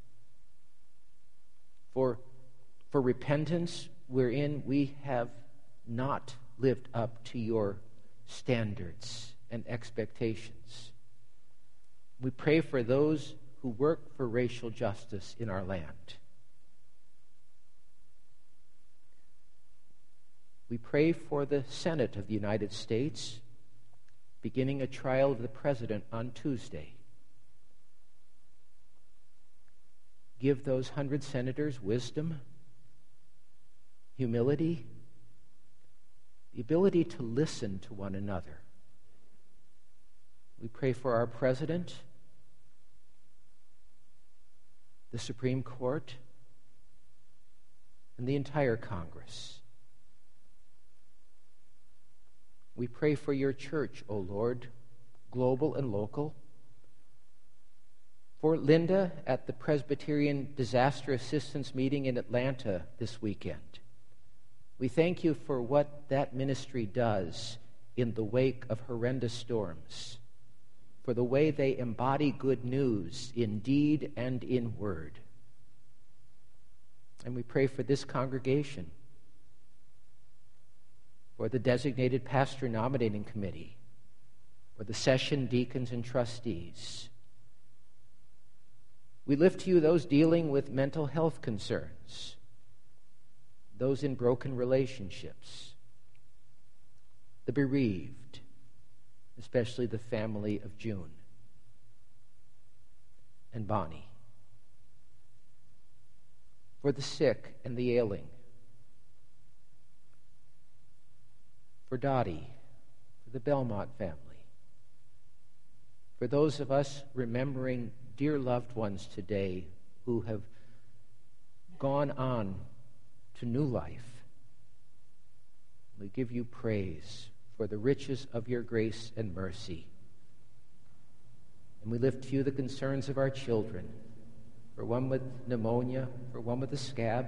H: for repentance wherein we have not lived up to your standards and expectations. We pray for those who work for racial justice in our land. We pray for the Senate of the United States, beginning a trial of the president on Tuesday. Give those 100 senators wisdom, humility, the ability to listen to one another. We pray for our president, the Supreme Court, and the entire Congress. We pray for your church, O Lord, global and local. For Linda at the Presbyterian Disaster Assistance Meeting in Atlanta this weekend. We thank you for what that ministry does in the wake of horrendous storms, for the way they embody good news in deed and in word. And we pray for this congregation, for the designated pastor nominating committee, for the session deacons and trustees. We lift to you those dealing with mental health concerns, those in broken relationships, the bereaved, especially the family of June and Bonnie, for the sick and the ailing, for Dottie, for the Belmont family, for those of us remembering dear loved ones today who have gone on to new life. We give you praise for the riches of your grace and mercy. And we lift to you the concerns of our children, for one with pneumonia, for one with a scab,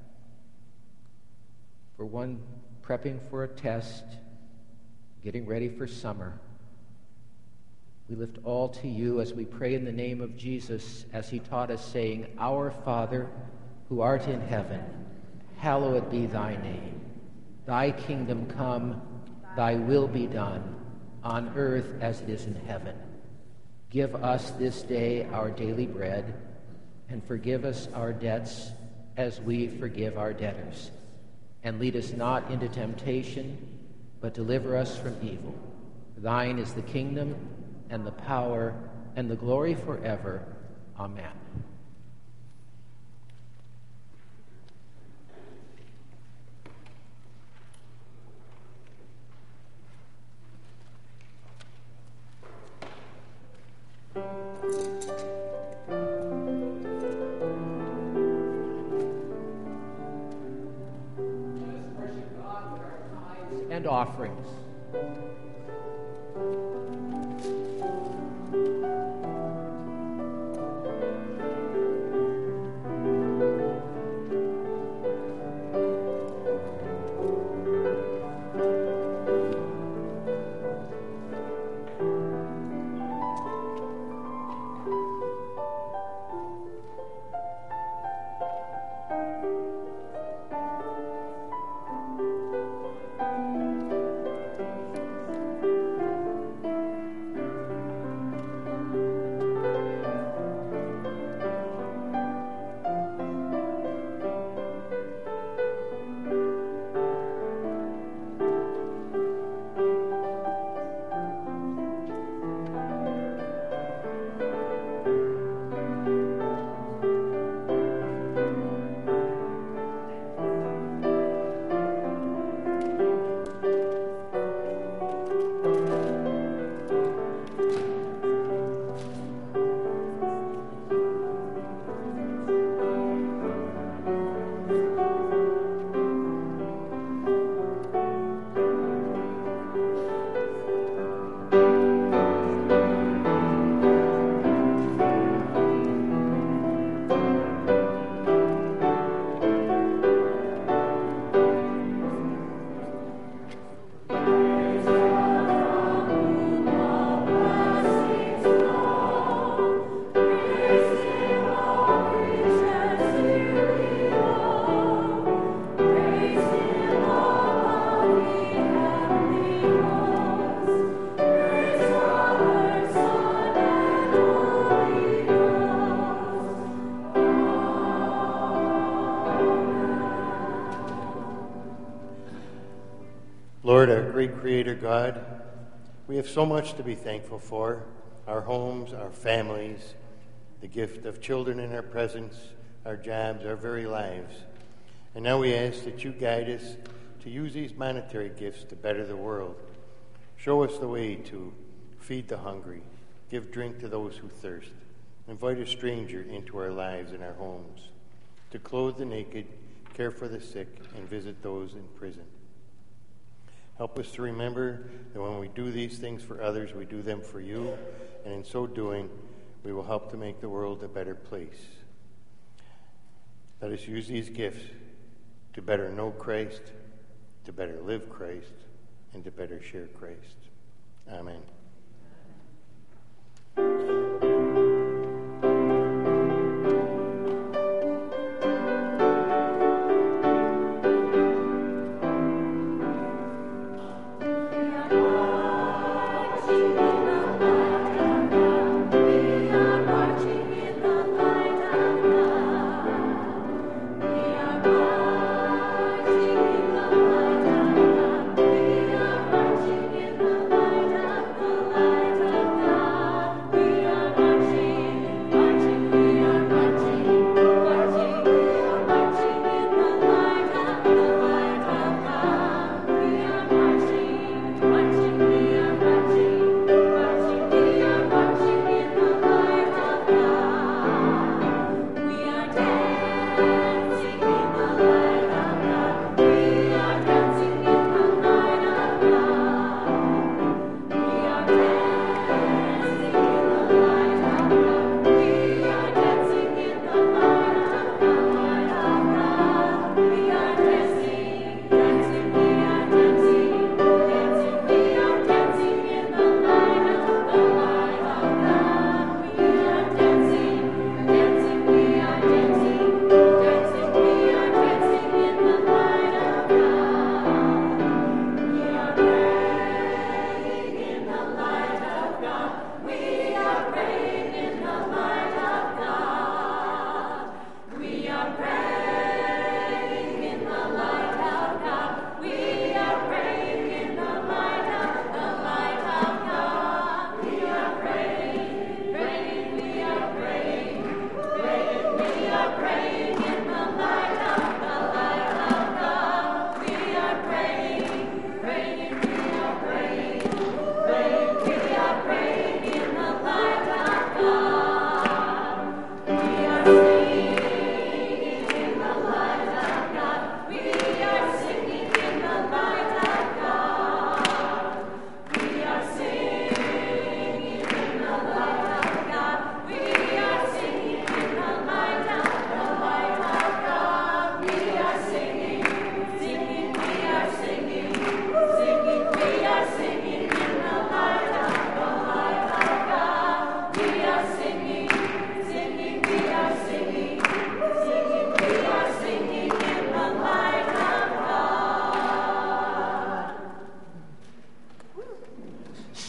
H: for one prepping for a test, getting ready for summer. We lift all to you as we pray in the name of Jesus, as he taught us, saying, Our Father, who art in heaven, hallowed be thy name. Thy kingdom come, thy will be done, on earth as it is in heaven. Give us this day our daily bread, and forgive us our debts as we forgive our debtors. And lead us not into temptation, but deliver us from evil. Thine is the kingdom, and the power, and the glory forever. Amen. And offerings.
E: Lord, our great Creator God, we have so much to be thankful for. Our homes, our families, the gift of children in our presence, our jobs, our very lives. And now we ask that you guide us to use these monetary gifts to better the world. Show us the way to feed the hungry, give drink to those who thirst, invite a stranger into our lives and our homes, to clothe the naked, care for the sick, and visit those in prison. Help us to remember that when we do these things for others, we do them for you, and in so doing, we will help to make the world a better place. Let us use these gifts to better know Christ, to better live Christ, and to better share Christ. Amen.
F: We are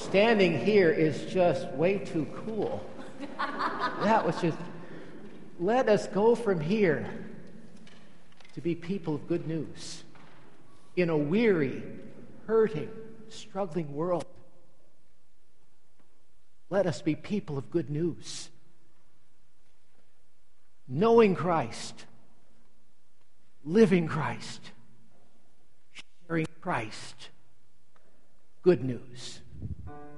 H: standing here is just way too cool. That was just, let us go from here to be people of good news in a weary, hurting, struggling world. Let us be people of good news. Knowing Christ, living Christ, sharing Christ. Good news.